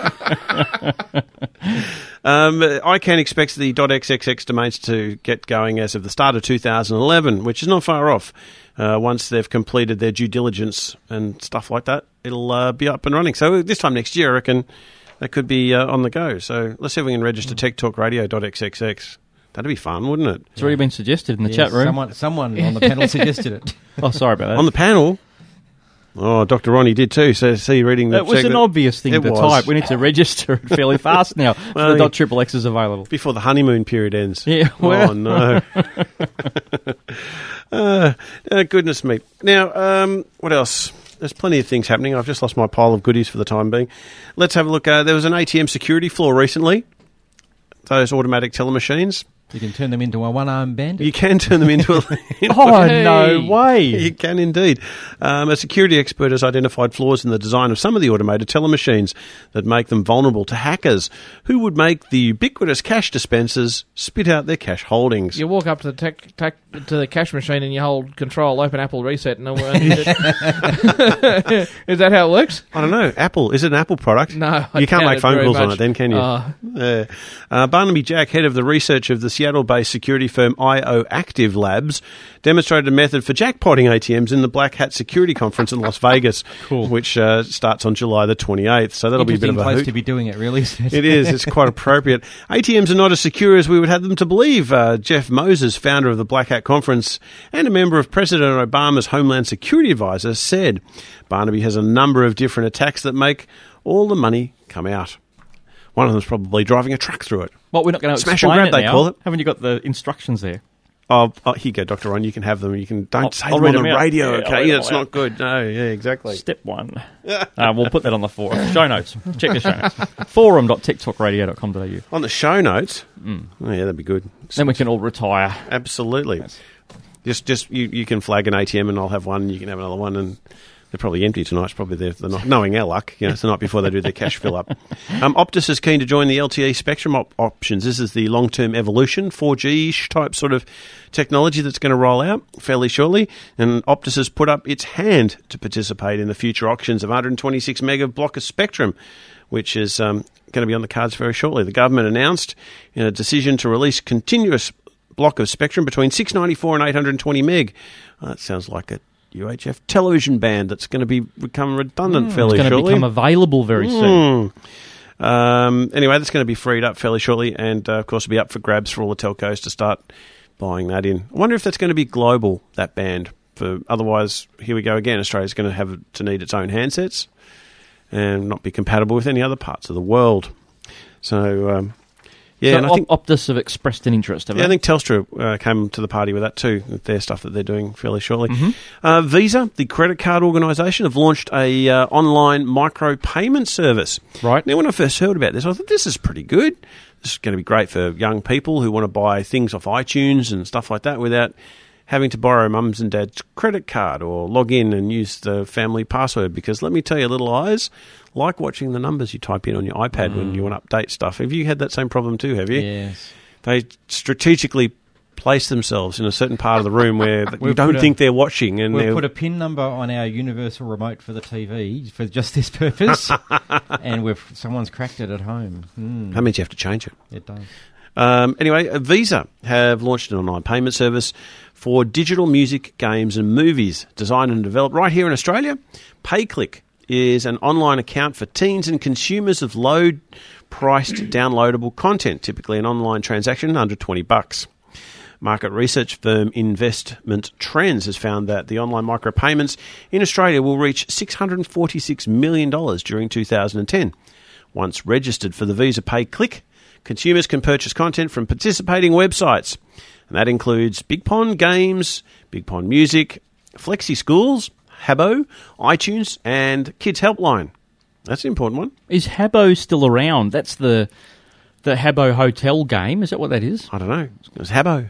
ICANN expects the .xxx domains to get going as of the start of 2011, which is not far off. Once they've completed their due diligence and stuff like that, it'll be up and running. So this time next year, I reckon that could be on the go. So let's see if we can register TechTalkRadio.xxx. That'd be fun, wouldn't it? It's already been suggested in the chat room. Someone on the panel suggested it. Oh, sorry about that. On the panel? Oh, Dr. Ronnie did too. So see, reading the... It was an obvious thing to type. We need to register it fairly fast now. Well, the .xxx is available. Before the honeymoon period ends. Yeah, well. Oh, no. Goodness me. Now, what else? There's plenty of things happening. I've just lost my pile of goodies for the time being. Let's have a look. There was an ATM security flaw recently. Those automatic teller machines. You can turn them into a one-armed bandit. You can turn them into a... no way. You can indeed. A security expert has identified flaws in the design of some of the automated teller machines that make them vulnerable to hackers who would make the ubiquitous cash dispensers spit out their cash holdings. You walk up to the cash machine and you hold Control, open Apple, reset, and is that how it works? I don't know. Apple. Is it an Apple product? No. You can't make phone calls on it then, can you? Barnaby Jack, head of the research of the Seattle-based security firm IO Active Labs, demonstrated a method for jackpotting ATMs in the Black Hat Security Conference in Las Vegas, which starts on July the 28th. So that'll be a bit of a place to be doing it, really. It is. It's quite appropriate. ATMs are not as secure as we would have them to believe. Jeff Moses, founder of the Black Hat Conference and a member of President Obama's Homeland Security Advisor, said Barnaby has a number of different attacks that make all the money come out. One of them is probably driving a truck through it. Well, we're not going to smash explain and grab, it they call it. Haven't you got the instructions there? Oh, here you go, Dr. Ron. You can have them. You can don't say I'll them on read the them out. radio, Yeah, okay? It's not good. No, yeah, exactly. Step 1. We'll put that on the forum. Show notes. Check the show notes. Forum.techtalkradio.com.au. On the show notes? Oh, yeah, that'd be good. Then we can all retire. Absolutely. Yes. Just you can flag an ATM and I'll have one. You can have another one, and they're probably empty tonight. It's probably the night, knowing our luck. It's the night before they do their cash fill up. Optus is keen to join the LTE spectrum options. This is the long-term evolution, 4G-ish type sort of technology that's going to roll out fairly shortly. And Optus has put up its hand to participate in the future auctions of 126 meg of block of spectrum, which is going to be on the cards very shortly. The government announced in a decision to release continuous block of spectrum between 694 and 820 meg. Well, that sounds like a UHF television band that's going to become redundant fairly shortly. It's going to become available very soon. Anyway, that's going to be freed up fairly shortly, and of course will be up for grabs for all the telcos to start buying that in. I wonder if that's going to be global, that band. Otherwise, here we go again, Australia's going to have to need its own handsets and not be compatible with any other parts of the world. So... yeah, so and I think Optus have expressed an interest, have they? I think Telstra came to the party with that too, with their stuff that they're doing fairly shortly. Mm-hmm. Visa, the credit card organisation, have launched a online micro-payment service. Right. Now, when I first heard about this, I thought, this is pretty good. This is going to be great for young people who want to buy things off iTunes and stuff like that without having to borrow mum's and dad's credit card or log in and use the family password. Because let me tell you, little eyes like watching the numbers you type in on your iPad when you want to update stuff. Have you had that same problem too, have you? Yes. They strategically place themselves in a certain part of the room where you don't think they're watching. And we've put a PIN number on our universal remote for the TV for just this purpose, and someone's cracked it at home. That means you have to change it. It does. Anyway, Visa have launched an online payment service for digital music, games and movies, designed and developed right here in Australia. PayClick is an online account for teens and consumers of low-priced downloadable content, typically an online transaction under $20. Market research firm Investment Trends has found that the online micropayments in Australia will reach $646 million during 2010. Once registered for the Visa PayClick, consumers can purchase content from participating websites, and that includes Big Pond Games, Big Pond Music, Flexi Schools, Habbo, iTunes, and Kids Helpline. That's an important one. Is Habbo still around? That's the Habbo Hotel game. Is that what that is? I don't know. It's Habbo.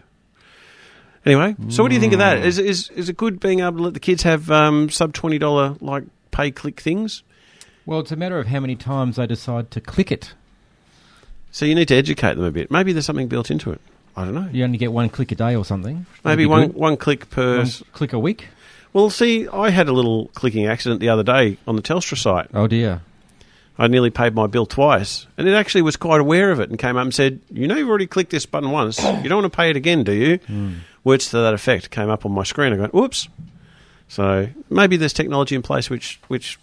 Anyway, so what do you think of that? Is it good being able to let the kids have sub $20 like pay-click things? Well, it's a matter of how many times they decide to click it. So you need to educate them a bit. Maybe there's something built into it. I don't know. You only get one click a day or something. Maybe one click per... One click a week? Well, see, I had a little clicking accident the other day on the Telstra site. Oh, dear. I nearly paid my bill twice, and it actually was quite aware of it and came up and said, you know you've already clicked this button once. You don't want to pay it again, do you? Words to that effect came up on my screen. I go, whoops. So maybe there's technology in place which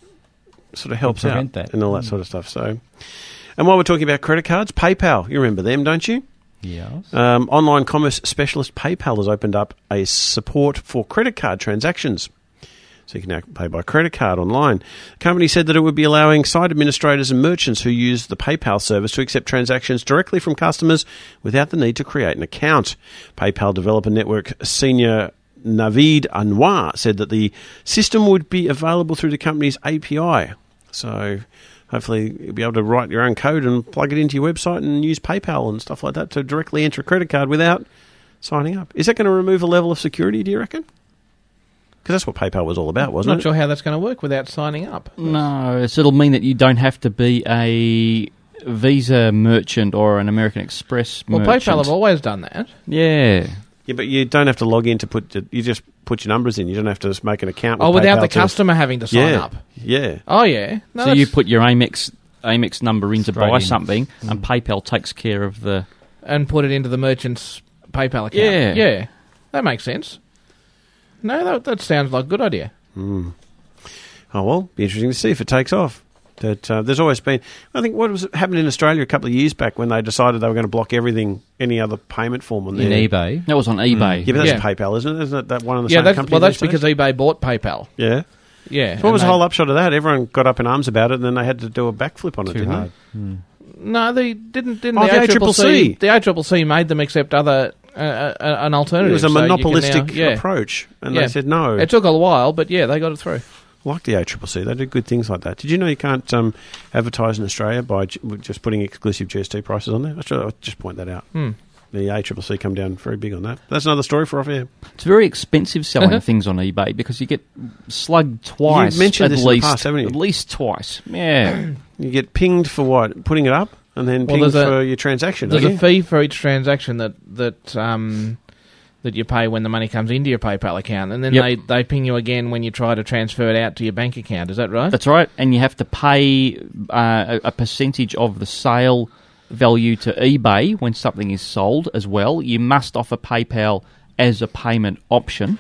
sort of helps out that. And all that sort of stuff. So, and while we're talking about credit cards, PayPal, you remember them, don't you? Yes. Online commerce specialist PayPal has opened up a support for credit card transactions. So you can now pay by credit card online. The company said that it would be allowing site administrators and merchants who use the PayPal service to accept transactions directly from customers without the need to create an account. PayPal Developer Network Senior Naveed Anwar said that the system would be available through the company's API. So hopefully you'll be able to write your own code and plug it into your website and use PayPal and stuff like that to directly enter a credit card without signing up. Is that going to remove a level of security, do you reckon? Because that's what PayPal was all about, wasn't it? Not sure how that's going to work without signing up. No, so it'll mean that you don't have to be a Visa merchant or an American Express merchant. Well, PayPal have always done that. Yeah. Yeah, but you don't have to log in to you just put your numbers in. You don't have to make an account with without PayPal the customer having to sign up. Yeah. Oh, yeah. No, so you put your Amex number in to buy something, Mm. and PayPal takes care of the... And put it into the merchant's PayPal account. Yeah. Yeah. That makes sense. No, that sounds like a good idea. Oh, well, be interesting to see if it takes off. That there's always been... I think what was happened in Australia a couple of years back when they decided they were going to block everything, any other payment form on there. In eBay. That was on eBay. Yeah, but that's PayPal, isn't it? Isn't that one of the same companies? Well, that's because eBay bought PayPal. Yeah. Yeah. So what was the whole upshot of that? Everyone got up in arms about it, and then they had to do a backflip on it, didn't they? No, they didn't. Oh, the ACCC. The ACCC made them accept other an alternative. It was a So you can monopolistic now- approach, and they said no. It took a while, but yeah, they got it through. Like the ACCC, they do good things like that. Did you know you can't advertise in Australia by just putting exclusive GST prices on there? I'll just point that out. The ACCC come down very big on that. That's another story for off air. It's very expensive selling things on eBay because you get slugged twice. You've mentioned at this least, in the past, haven't you? At least twice. Yeah. You get pinged for what? Putting it up, and then pinged for your transaction. There's don't a you? fee for each transaction that you pay when the money comes into your PayPal account, and then they ping you again when you try to transfer it out to your bank account. Is that right? That's right, and you have to pay a percentage of the sale value to eBay when something is sold as well. You must offer PayPal as a payment option.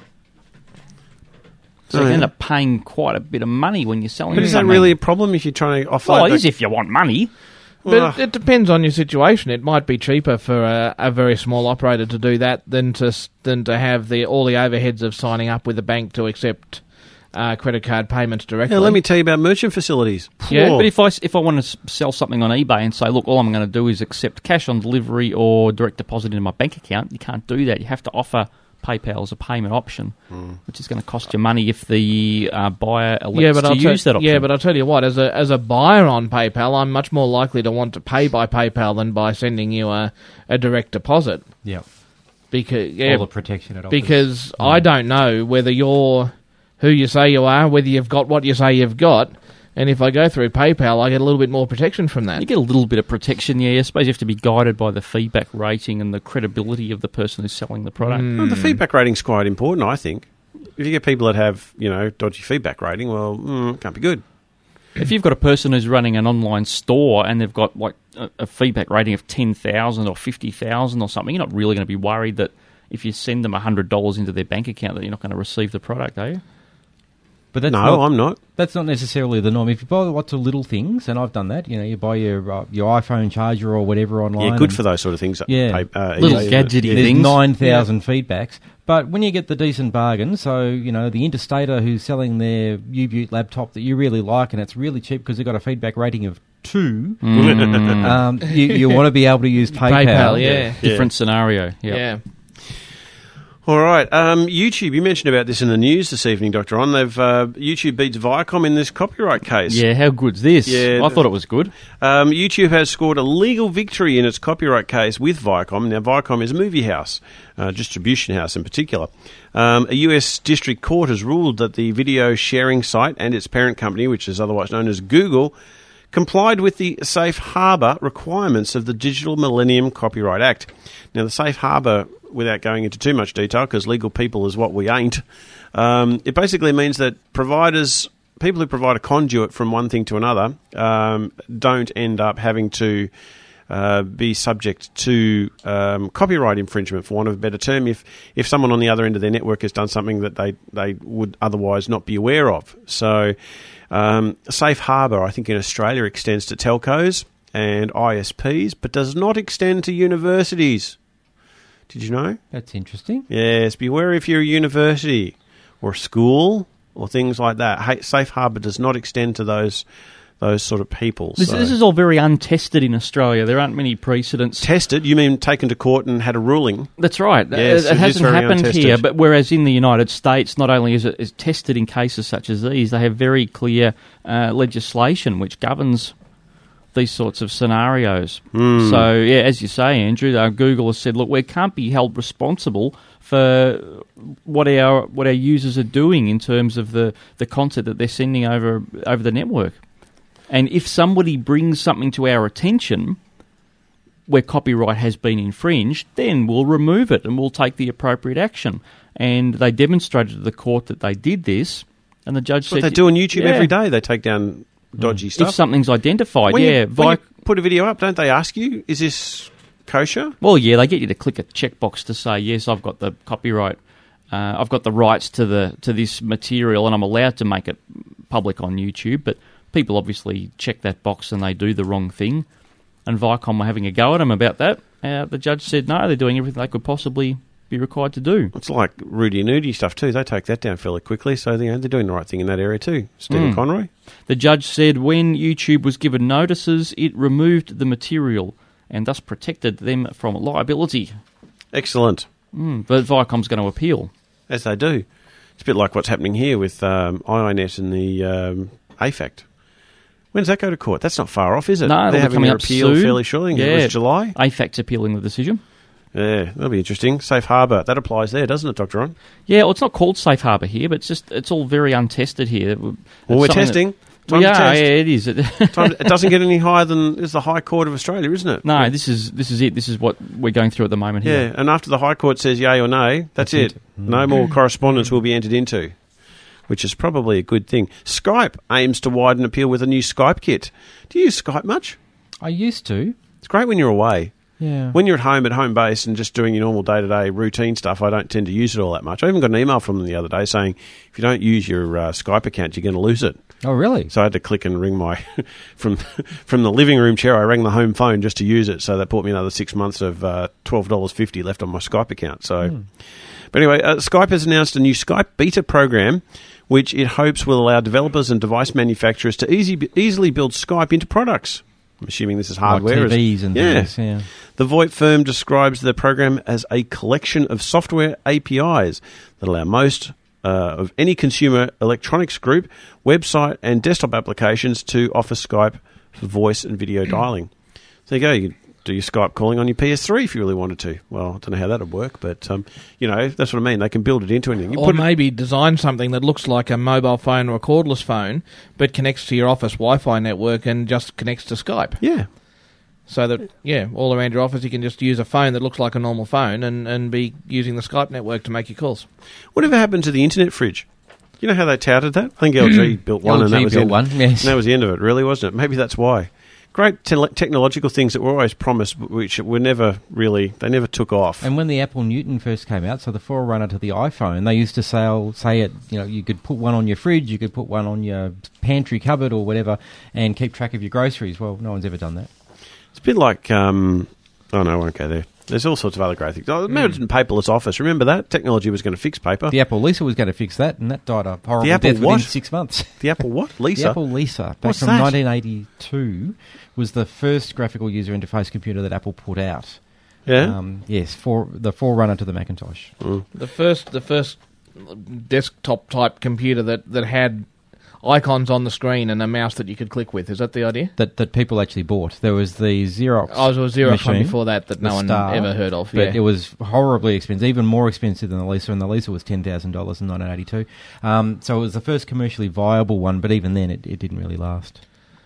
So you end up paying quite a bit of money when you're selling. But is that really a problem if you're trying to offload? Well, it is if you want money. But it depends on your situation. It might be cheaper for a very small operator to do that than to have all the overheads of signing up with a bank to accept credit card payments directly. Yeah, let me tell you about merchant facilities. Yeah, but if I want to sell something on eBay and say, look, all I'm going to do is accept cash on delivery or direct deposit into my bank account, you can't do that. You have to offer PayPal as a payment option, which is going to cost you money if the buyer elects to use that option. Yeah, but I'll tell you what, as a buyer on PayPal, I'm much more likely to want to pay by PayPal than by sending you a direct deposit. Yeah. Because all the protection it offers. Because I don't know whether you're who you say you are, whether you've got what you say you've got, and if I go through PayPal, I get a little bit more protection from that. You get a little bit of protection, yeah. I suppose you have to be guided by the feedback rating and the credibility of the person who's selling the product. Well, the feedback rating's quite important, I think. If you get people that have, dodgy feedback rating, well, it can't be good. If you've got a person who's running an online store and they've got like a feedback rating of 10,000 or 50,000 or something, you're not really going to be worried that if you send them $100 into their bank account that you're not going to receive the product, are you? But that's I'm not. That's not necessarily the norm. If you buy lots of little things, and I've done that, you buy your iPhone charger or whatever online. Yeah, good for those sort of things. Yeah, little gadgety things. There's 9,000 feedbacks. But when you get the decent bargain, so, the Interstater who's selling their U-Butte laptop that you really like, and it's really cheap because they've got a feedback rating of 2, you want to be able to use PayPal. Yeah. Different scenario. Yep. Yeah. All right, YouTube. You mentioned about this in the news this evening, Dr. On. YouTube beats Viacom in this copyright case. Yeah, how good's this? Yeah, I thought it was good. YouTube has scored a legal victory in its copyright case with Viacom. Now, Viacom is a movie house, distribution house in particular. A US district court has ruled that the video sharing site and its parent company, which is otherwise known as Google, complied with the safe harbour requirements of the Digital Millennium Copyright Act. Now, the safe harbour, without going into too much detail, because legal people is what we ain't, it basically means that people who provide a conduit from one thing to another, don't end up having to be subject to copyright infringement, for want of a better term, if someone on the other end of their network has done something that they would otherwise not be aware of. So, safe harbour, I think in Australia, extends to telcos and ISPs, but does not extend to universities. Did you know? That's interesting. Yes, beware if you're a university or a school or things like that. Safe harbour does not extend to those sort of people. This is all very untested in Australia. There aren't many precedents. Tested? You mean taken to court and had a ruling? That's right. Yes, it hasn't happened untested here, but whereas in the United States, not only is it tested in cases such as these, they have very clear legislation which governs these sorts of scenarios. So, yeah, as you say, Andrew, Google has said, look, we can't be held responsible for what our users are doing in terms of the content that they're sending over the network. And if somebody brings something to our attention where copyright has been infringed, then we'll remove it and we'll take the appropriate action. And they demonstrated to the court that they did this, and the judge said... But they do on YouTube every day. They take down dodgy stuff. If something's identified, when you put a video up, don't they ask you, is this kosher? Well, yeah, they get you to click a checkbox to say, yes, I've got the copyright, I've got the rights to this material, and I'm allowed to make it public on YouTube. But people obviously check that box and they do the wrong thing. And Viacom were having a go at them about that. The judge said no, they're doing everything they could possibly be required to do. It's like Rudy and Nudie stuff too. They take that down fairly quickly, so they're doing the right thing in that area too. Stephen Conroy. The judge said when YouTube was given notices, it removed the material and thus protected them from liability. Excellent. But Viacom's going to appeal. As they do. It's a bit like what's happening here with IINet and the AFACT. When does that go to court? That's not far off, is it? No, they're having their up appeal soon. fairly shortly. I think it was July. AFACT's appealing the decision. Yeah, that'll be interesting. Safe harbour. That applies there, doesn't it, Dr. Ron? Yeah, well, it's not called safe harbour here, but it's all very untested here. Well, we're testing. Yeah, it is. It doesn't get any higher than is the High Court of Australia, isn't it? No, this is it. This is what we're going through at the moment here. Yeah, and after the High Court says yay or nay, that's it. No more correspondence will be entered into, which is probably a good thing. Skype aims to widen appeal with a new Skype kit. Do you use Skype much? I used to. It's great when you're away. Yeah. When you're at home base and just doing your normal day-to-day routine stuff, I don't tend to use it all that much. I even got an email from them the other day saying, if you don't use your Skype account, you're going to lose it. Oh, really? So I had to click and ring my... from the living room chair, I rang the home phone just to use it, so that bought me another 6 months of $12.50 left on my Skype account. So, But anyway, Skype has announced a new Skype beta program, which it hopes will allow developers and device manufacturers to easily build Skype into products. I'm assuming this is hardware. Like TVs and things, yeah. The VoIP firm describes the program as a collection of software APIs that allow most of any consumer electronics group, website and desktop applications to offer Skype for voice and video dialing. So there you go. You can do your Skype calling on your PS3 if you really wanted to. Well, I don't know how that would work, but, that's what I mean. They can build it into anything. Or maybe design something that looks like a mobile phone or a cordless phone, but connects to your office Wi-Fi network and just connects to Skype. Yeah. So that, all around your office you can just use a phone that looks like a normal phone and be using the Skype network to make your calls. Whatever happened to the internet fridge? You know how they touted that? I think LG built one, and that was yes. And that was the end of it, really, wasn't it? Maybe that's why. Great technological things that were always promised, which were never really, they never took off. And when the Apple Newton first came out, so the forerunner to the iPhone, they used to say it, you could put one on your fridge, you could put one on your pantry cupboard or whatever, and keep track of your groceries. Well, no one's ever done that. It's a bit like, I won't go there. There's all sorts of other great things. Imagine paperless office. Remember that? Technology was going to fix paper. The Apple Lisa was going to fix that, and that died a horrible death within 6 months. The Apple what? Lisa? The Apple Lisa, back from 1982, was the first graphical user interface computer that Apple put out. Yeah? Yes, the forerunner to the Macintosh. The first desktop-type computer that had icons on the screen and a mouse that you could click with. Is that the idea? That people actually bought. There was the Xerox. Oh, there was a Xerox machine, one before that no one ever heard of. But it was horribly expensive, even more expensive than the Lisa, and the Lisa was $10,000 in 1982. So it was the first commercially viable one, but even then it didn't really last.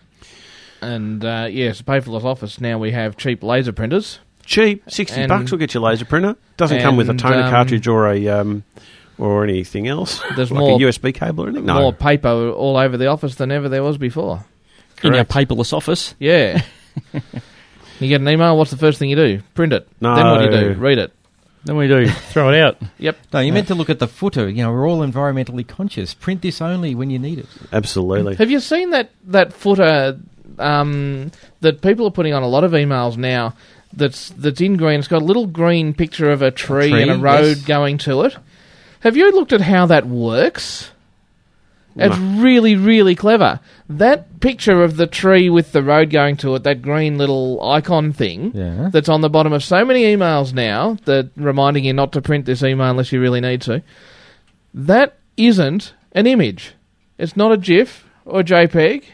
And yes, paperless office. Now we have cheap laser printers. Cheap, $60 will get your laser printer. Doesn't come with a toner cartridge or a or anything else. There's like more a USB cable or anything. No. More paper all over the office than ever there was before. Correct. In your paperless office. Yeah. You get an email. What's the first thing you do? Print it. No. Then what do you do? Read it. Then we do throw it out. Yep. No, you're meant to look at the footer. We're all environmentally conscious. Print this only when you need it. Absolutely. Have you seen that footer that people are putting on a lot of emails now? That's in green. It's got a little green picture of a tree and a road going to it. Have you looked at how that works? It's really, really clever. That picture of the tree with the road going to it, that green little icon thing that's on the bottom of so many emails now, that reminding you not to print this email unless you really need to, that isn't an image. It's not a GIF or a JPEG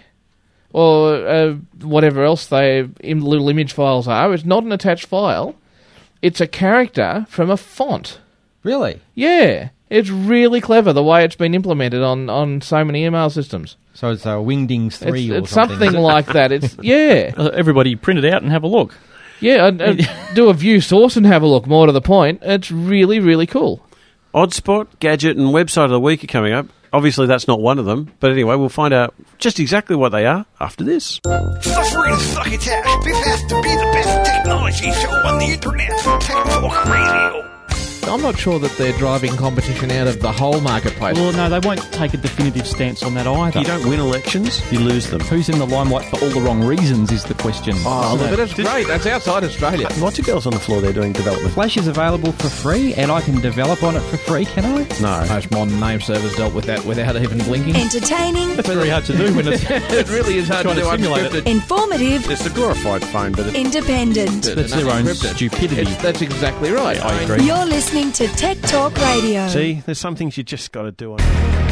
or whatever else little image files are. It's not an attached file. It's a character from a font. Really? Yeah. It's really clever the way it's been implemented on so many email systems. So it's a Wingdings 3 it's something like that. It's everybody print it out and have a look. Yeah, do a view source and have a look. More to the point, it's really, really cool. Oddspot, Gadget and Website of the Week are coming up. Obviously, that's not one of them. But anyway, we'll find out just exactly what they are after this. Suffering succotash. This has to be the best technology show on the internet. Tech Talk Radio. I'm not sure that they're driving competition out of the whole marketplace. Well, no, they won't take a definitive stance on that either. You don't win elections, you lose them. Who's in the limelight for all the wrong reasons is the question. Oh, but that's great. That's outside Australia. Lots of girls on the floor there doing development. Flash is available for free, and I can develop on it for free, can I? No. Most modern name servers dealt with that without even blinking. Entertaining. That's very hard to do when it's It really is hard to do unscripted. Informative. It's a glorified phone, but Independent. That's their own stupidity. That's exactly right. I agree. You're listening to Tech Talk Radio. See, there's some things you just got to do on.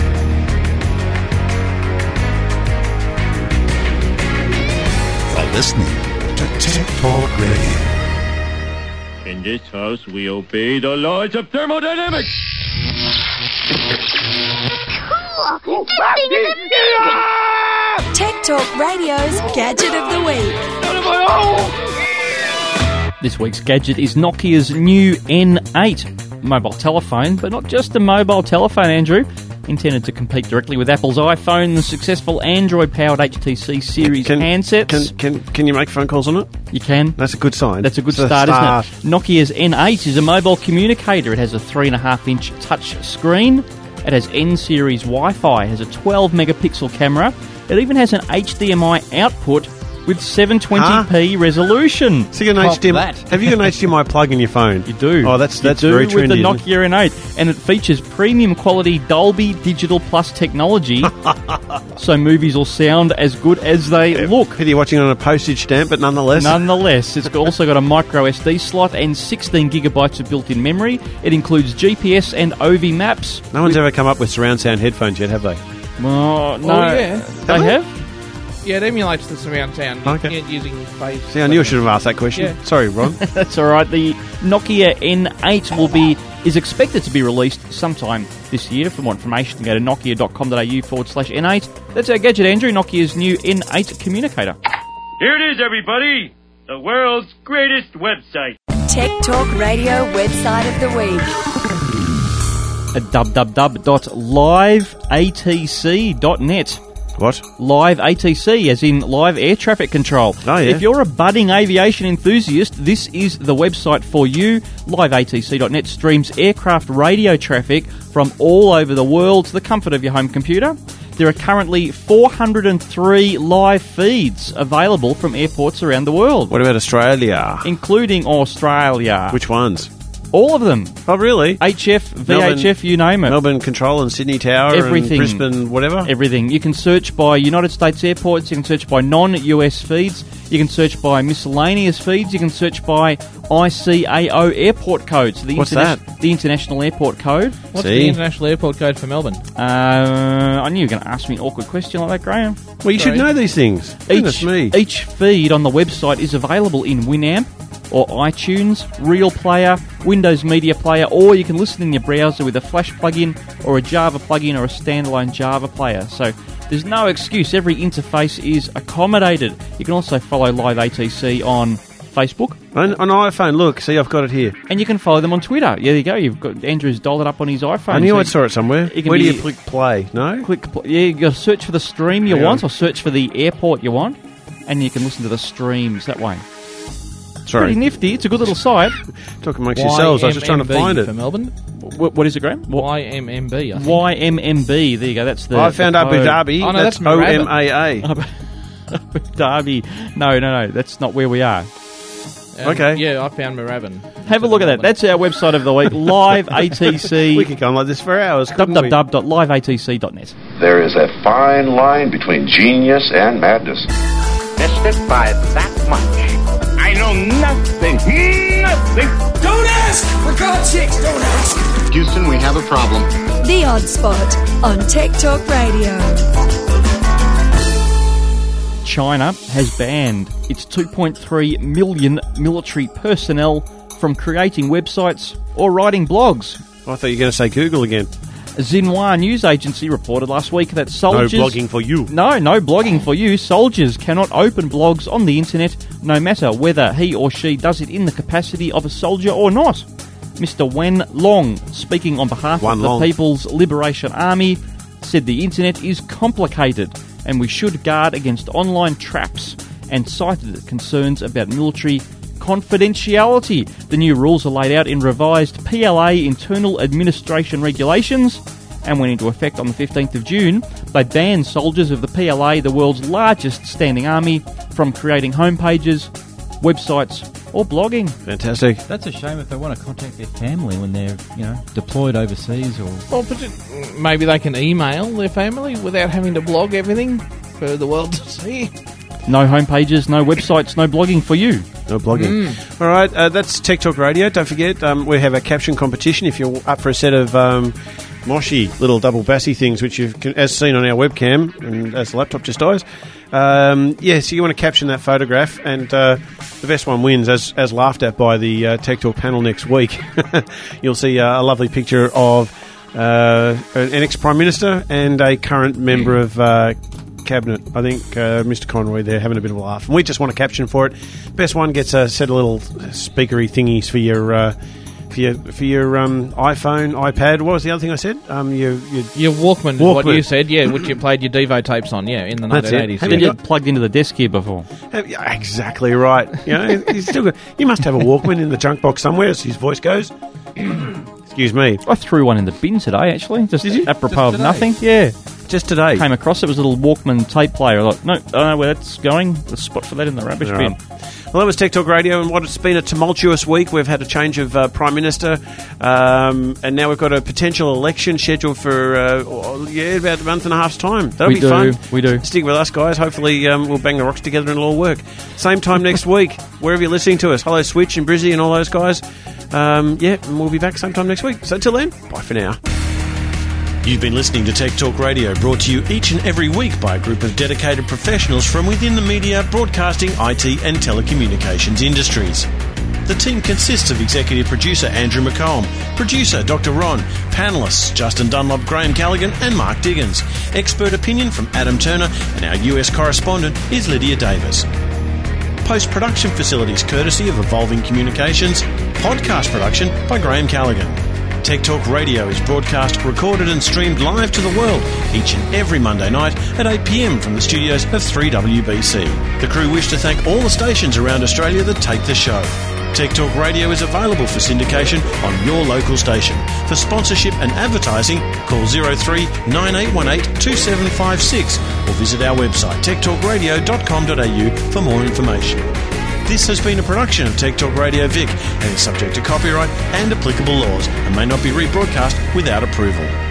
You're listening to Tech Talk Radio. In this house, we obey the laws of thermodynamics. Tech Talk Radio's Gadget of the Week. This week's gadget is Nokia's new N8 mobile telephone, but not just a mobile telephone, Andrew. Intended to compete directly with Apple's iPhone, the successful Android-powered HTC Series handsets. Can you make phone calls on it? You can. That's a good sign. That's a good start, isn't it? Nokia's N8 is a mobile communicator. It has a 3.5-inch touch screen. It has N-series Wi-Fi. It has a 12-megapixel camera. It even has an HDMI output with 720p resolution. So you got an HDMI. Have you got an HDMI plug in your phone? You do. Oh, that's very trendy. With the Nokia N8, and it features premium quality Dolby Digital Plus technology, so movies will sound as good as they look. Whether you're watching on a postage stamp, but nonetheless. It's also got a micro SD slot and 16 gigabytes of built-in memory. It includes GPS and OV maps. No one's ever come up with surround sound headphones yet, have they? Well, no. Oh, yeah. They have? Yeah, it emulates the surround sound using phase. See, I knew I should have asked that question. Yeah. Sorry, Ron. That's all right. The Nokia N8 is expected to be released sometime this year. For more information, go to nokia.com.au/N8. That's our gadget, Andrew. Nokia's new N8 communicator. Here it is, everybody. The world's greatest website. Tech Talk Radio website of the week. www.liveatc.net. What? Live ATC, as in live air traffic control. Oh, yeah. If you're a budding aviation enthusiast, this is the website for you. LiveATC.net streams aircraft radio traffic from all over the world to the comfort of your home computer. There are currently 403 live feeds available from airports around the world. What about Australia? Including Australia. Which ones? All of them. Oh, really? HF, VHF, you name it. Melbourne Control and Sydney Tower Everything. and Brisbane, whatever? Everything. You can search by United States airports, you can search by non-US feeds, you can search by miscellaneous feeds, you can search by ICAO airport codes. What's that? The International Airport Code. What's the International Airport Code for Melbourne? I knew you were going to ask me an awkward question like that, Graham. Well, you should know these things. Each feed on the website is available in Winamp or iTunes, Real Player, Windows Media Player, or you can listen in your browser with a Flash plugin or a Java plugin or a standalone Java player. So there's no excuse. Every interface is accommodated. You can also follow Live ATC on Facebook. On iPhone, look, see, I've got it here. And you can follow them on Twitter. Yeah, there you go. You've got Andrew's dolled it up on his iPhone. I knew I saw it somewhere. Where do you click play? No? Yeah, you got to search for the stream you want or search for the airport you want, and you can listen to the streams that way. Sorry. Pretty nifty. It's a good little site. Talking amongst yourselves. I was just trying to find it. For Melbourne? What is it, Graham? YMMB, I think. YMMB. There you go. That's the. I found Abu Dhabi. Oh, no, that's OMAA. Abu Dhabi. No. That's not where we are. Okay. Yeah, I found Moorabbin. Have a look at that. That's our website of the week. Live ATC. We could go on like this for hours. www.liveatc.net. There is a fine line between genius and madness. Missed it by that much. I know nothing. Don't ask! For God's sakes, don't ask! Houston, we have a problem. The Odd Spot on Tech Talk Radio. China has banned its 2.3 million military personnel from creating websites or writing blogs. I thought you were going to say Google again. Xinhua news agency reported last week that soldiers... No blogging for you. No blogging for you. Soldiers cannot open blogs on the internet, no matter whether he or she does it in the capacity of a soldier or not. Mr. Wen Long, speaking on behalf of the People's Liberation Army, said the internet is complicated and we should guard against online traps, and cited concerns about military confidentiality. The new rules are laid out in revised PLA Internal Administration Regulations and went into effect on the 15th of June. They banned soldiers of the PLA, the world's largest standing army, from creating homepages, websites or blogging. Fantastic. That's a shame if they want to contact their family when they're, deployed overseas or... Well, maybe they can email their family without having to blog everything for the world to see. No homepages, no websites, no blogging for you. No blogging. All right, that's Tech Talk Radio. Don't forget, we have a caption competition. If you're up for a set of Moshi little double bassy things, which you've as seen on our webcam, and as the laptop just dies. So you want to caption that photograph, and the best one wins, as laughed at by the Tech Talk panel next week. You'll see a lovely picture of an ex-Prime Minister and a current member of Cabinet. I think Mr. Conroy there having a bit of a laugh. And we just want a caption for it. Best one gets a set of little speakery thingies for your iPhone, iPad. What was the other thing I said? Your Walkman is what you said, which you played your Devo tapes on, in the 1980s. Have you plugged into the desk here before? Exactly right. You must have a Walkman in the junk box somewhere, as his voice goes. Excuse me. I threw one in the bin today, actually. Just apropos of nothing. Yeah. Just today. Came across it was a little Walkman tape player. I thought, no, I don't know where that's going. The spot for that in the rubbish bin. Well, that was Tech Talk Radio, and what it's been a tumultuous week. We've had a change of Prime Minister, and now we've got a potential election scheduled for about a month and a half's time. That'll be fun. We do. Stick with us, guys. Hopefully we'll bang the rocks together and it'll all work. Same time next week, wherever you're listening to us. Hello, Switch and Brizzy and all those guys. And we'll be back sometime next week. So until then, bye for now. You've been listening to Tech Talk Radio, brought to you each and every week by a group of dedicated professionals from within the media, broadcasting, IT and telecommunications industries. The team consists of executive producer Andrew McComb, producer Dr. Ron, panellists Justin Dunlop, Graham Callaghan and Mark Diggins, expert opinion from Adam Turner, and our US correspondent is Lydia Davis. Post-production facilities courtesy of Evolving Communications, podcast production by Graham Callaghan. Tech Talk Radio is broadcast, recorded and streamed live to the world each and every Monday night at 8 p.m. from the studios of 3WBC. The crew wish to thank all the stations around Australia that take the show. Tech Talk Radio is available for syndication on your local station. For sponsorship and advertising, call 03 9818 2756 or visit our website techtalkradio.com.au for more information. This has been a production of Tech Talk Radio Vic and is subject to copyright and applicable laws and may not be rebroadcast without approval.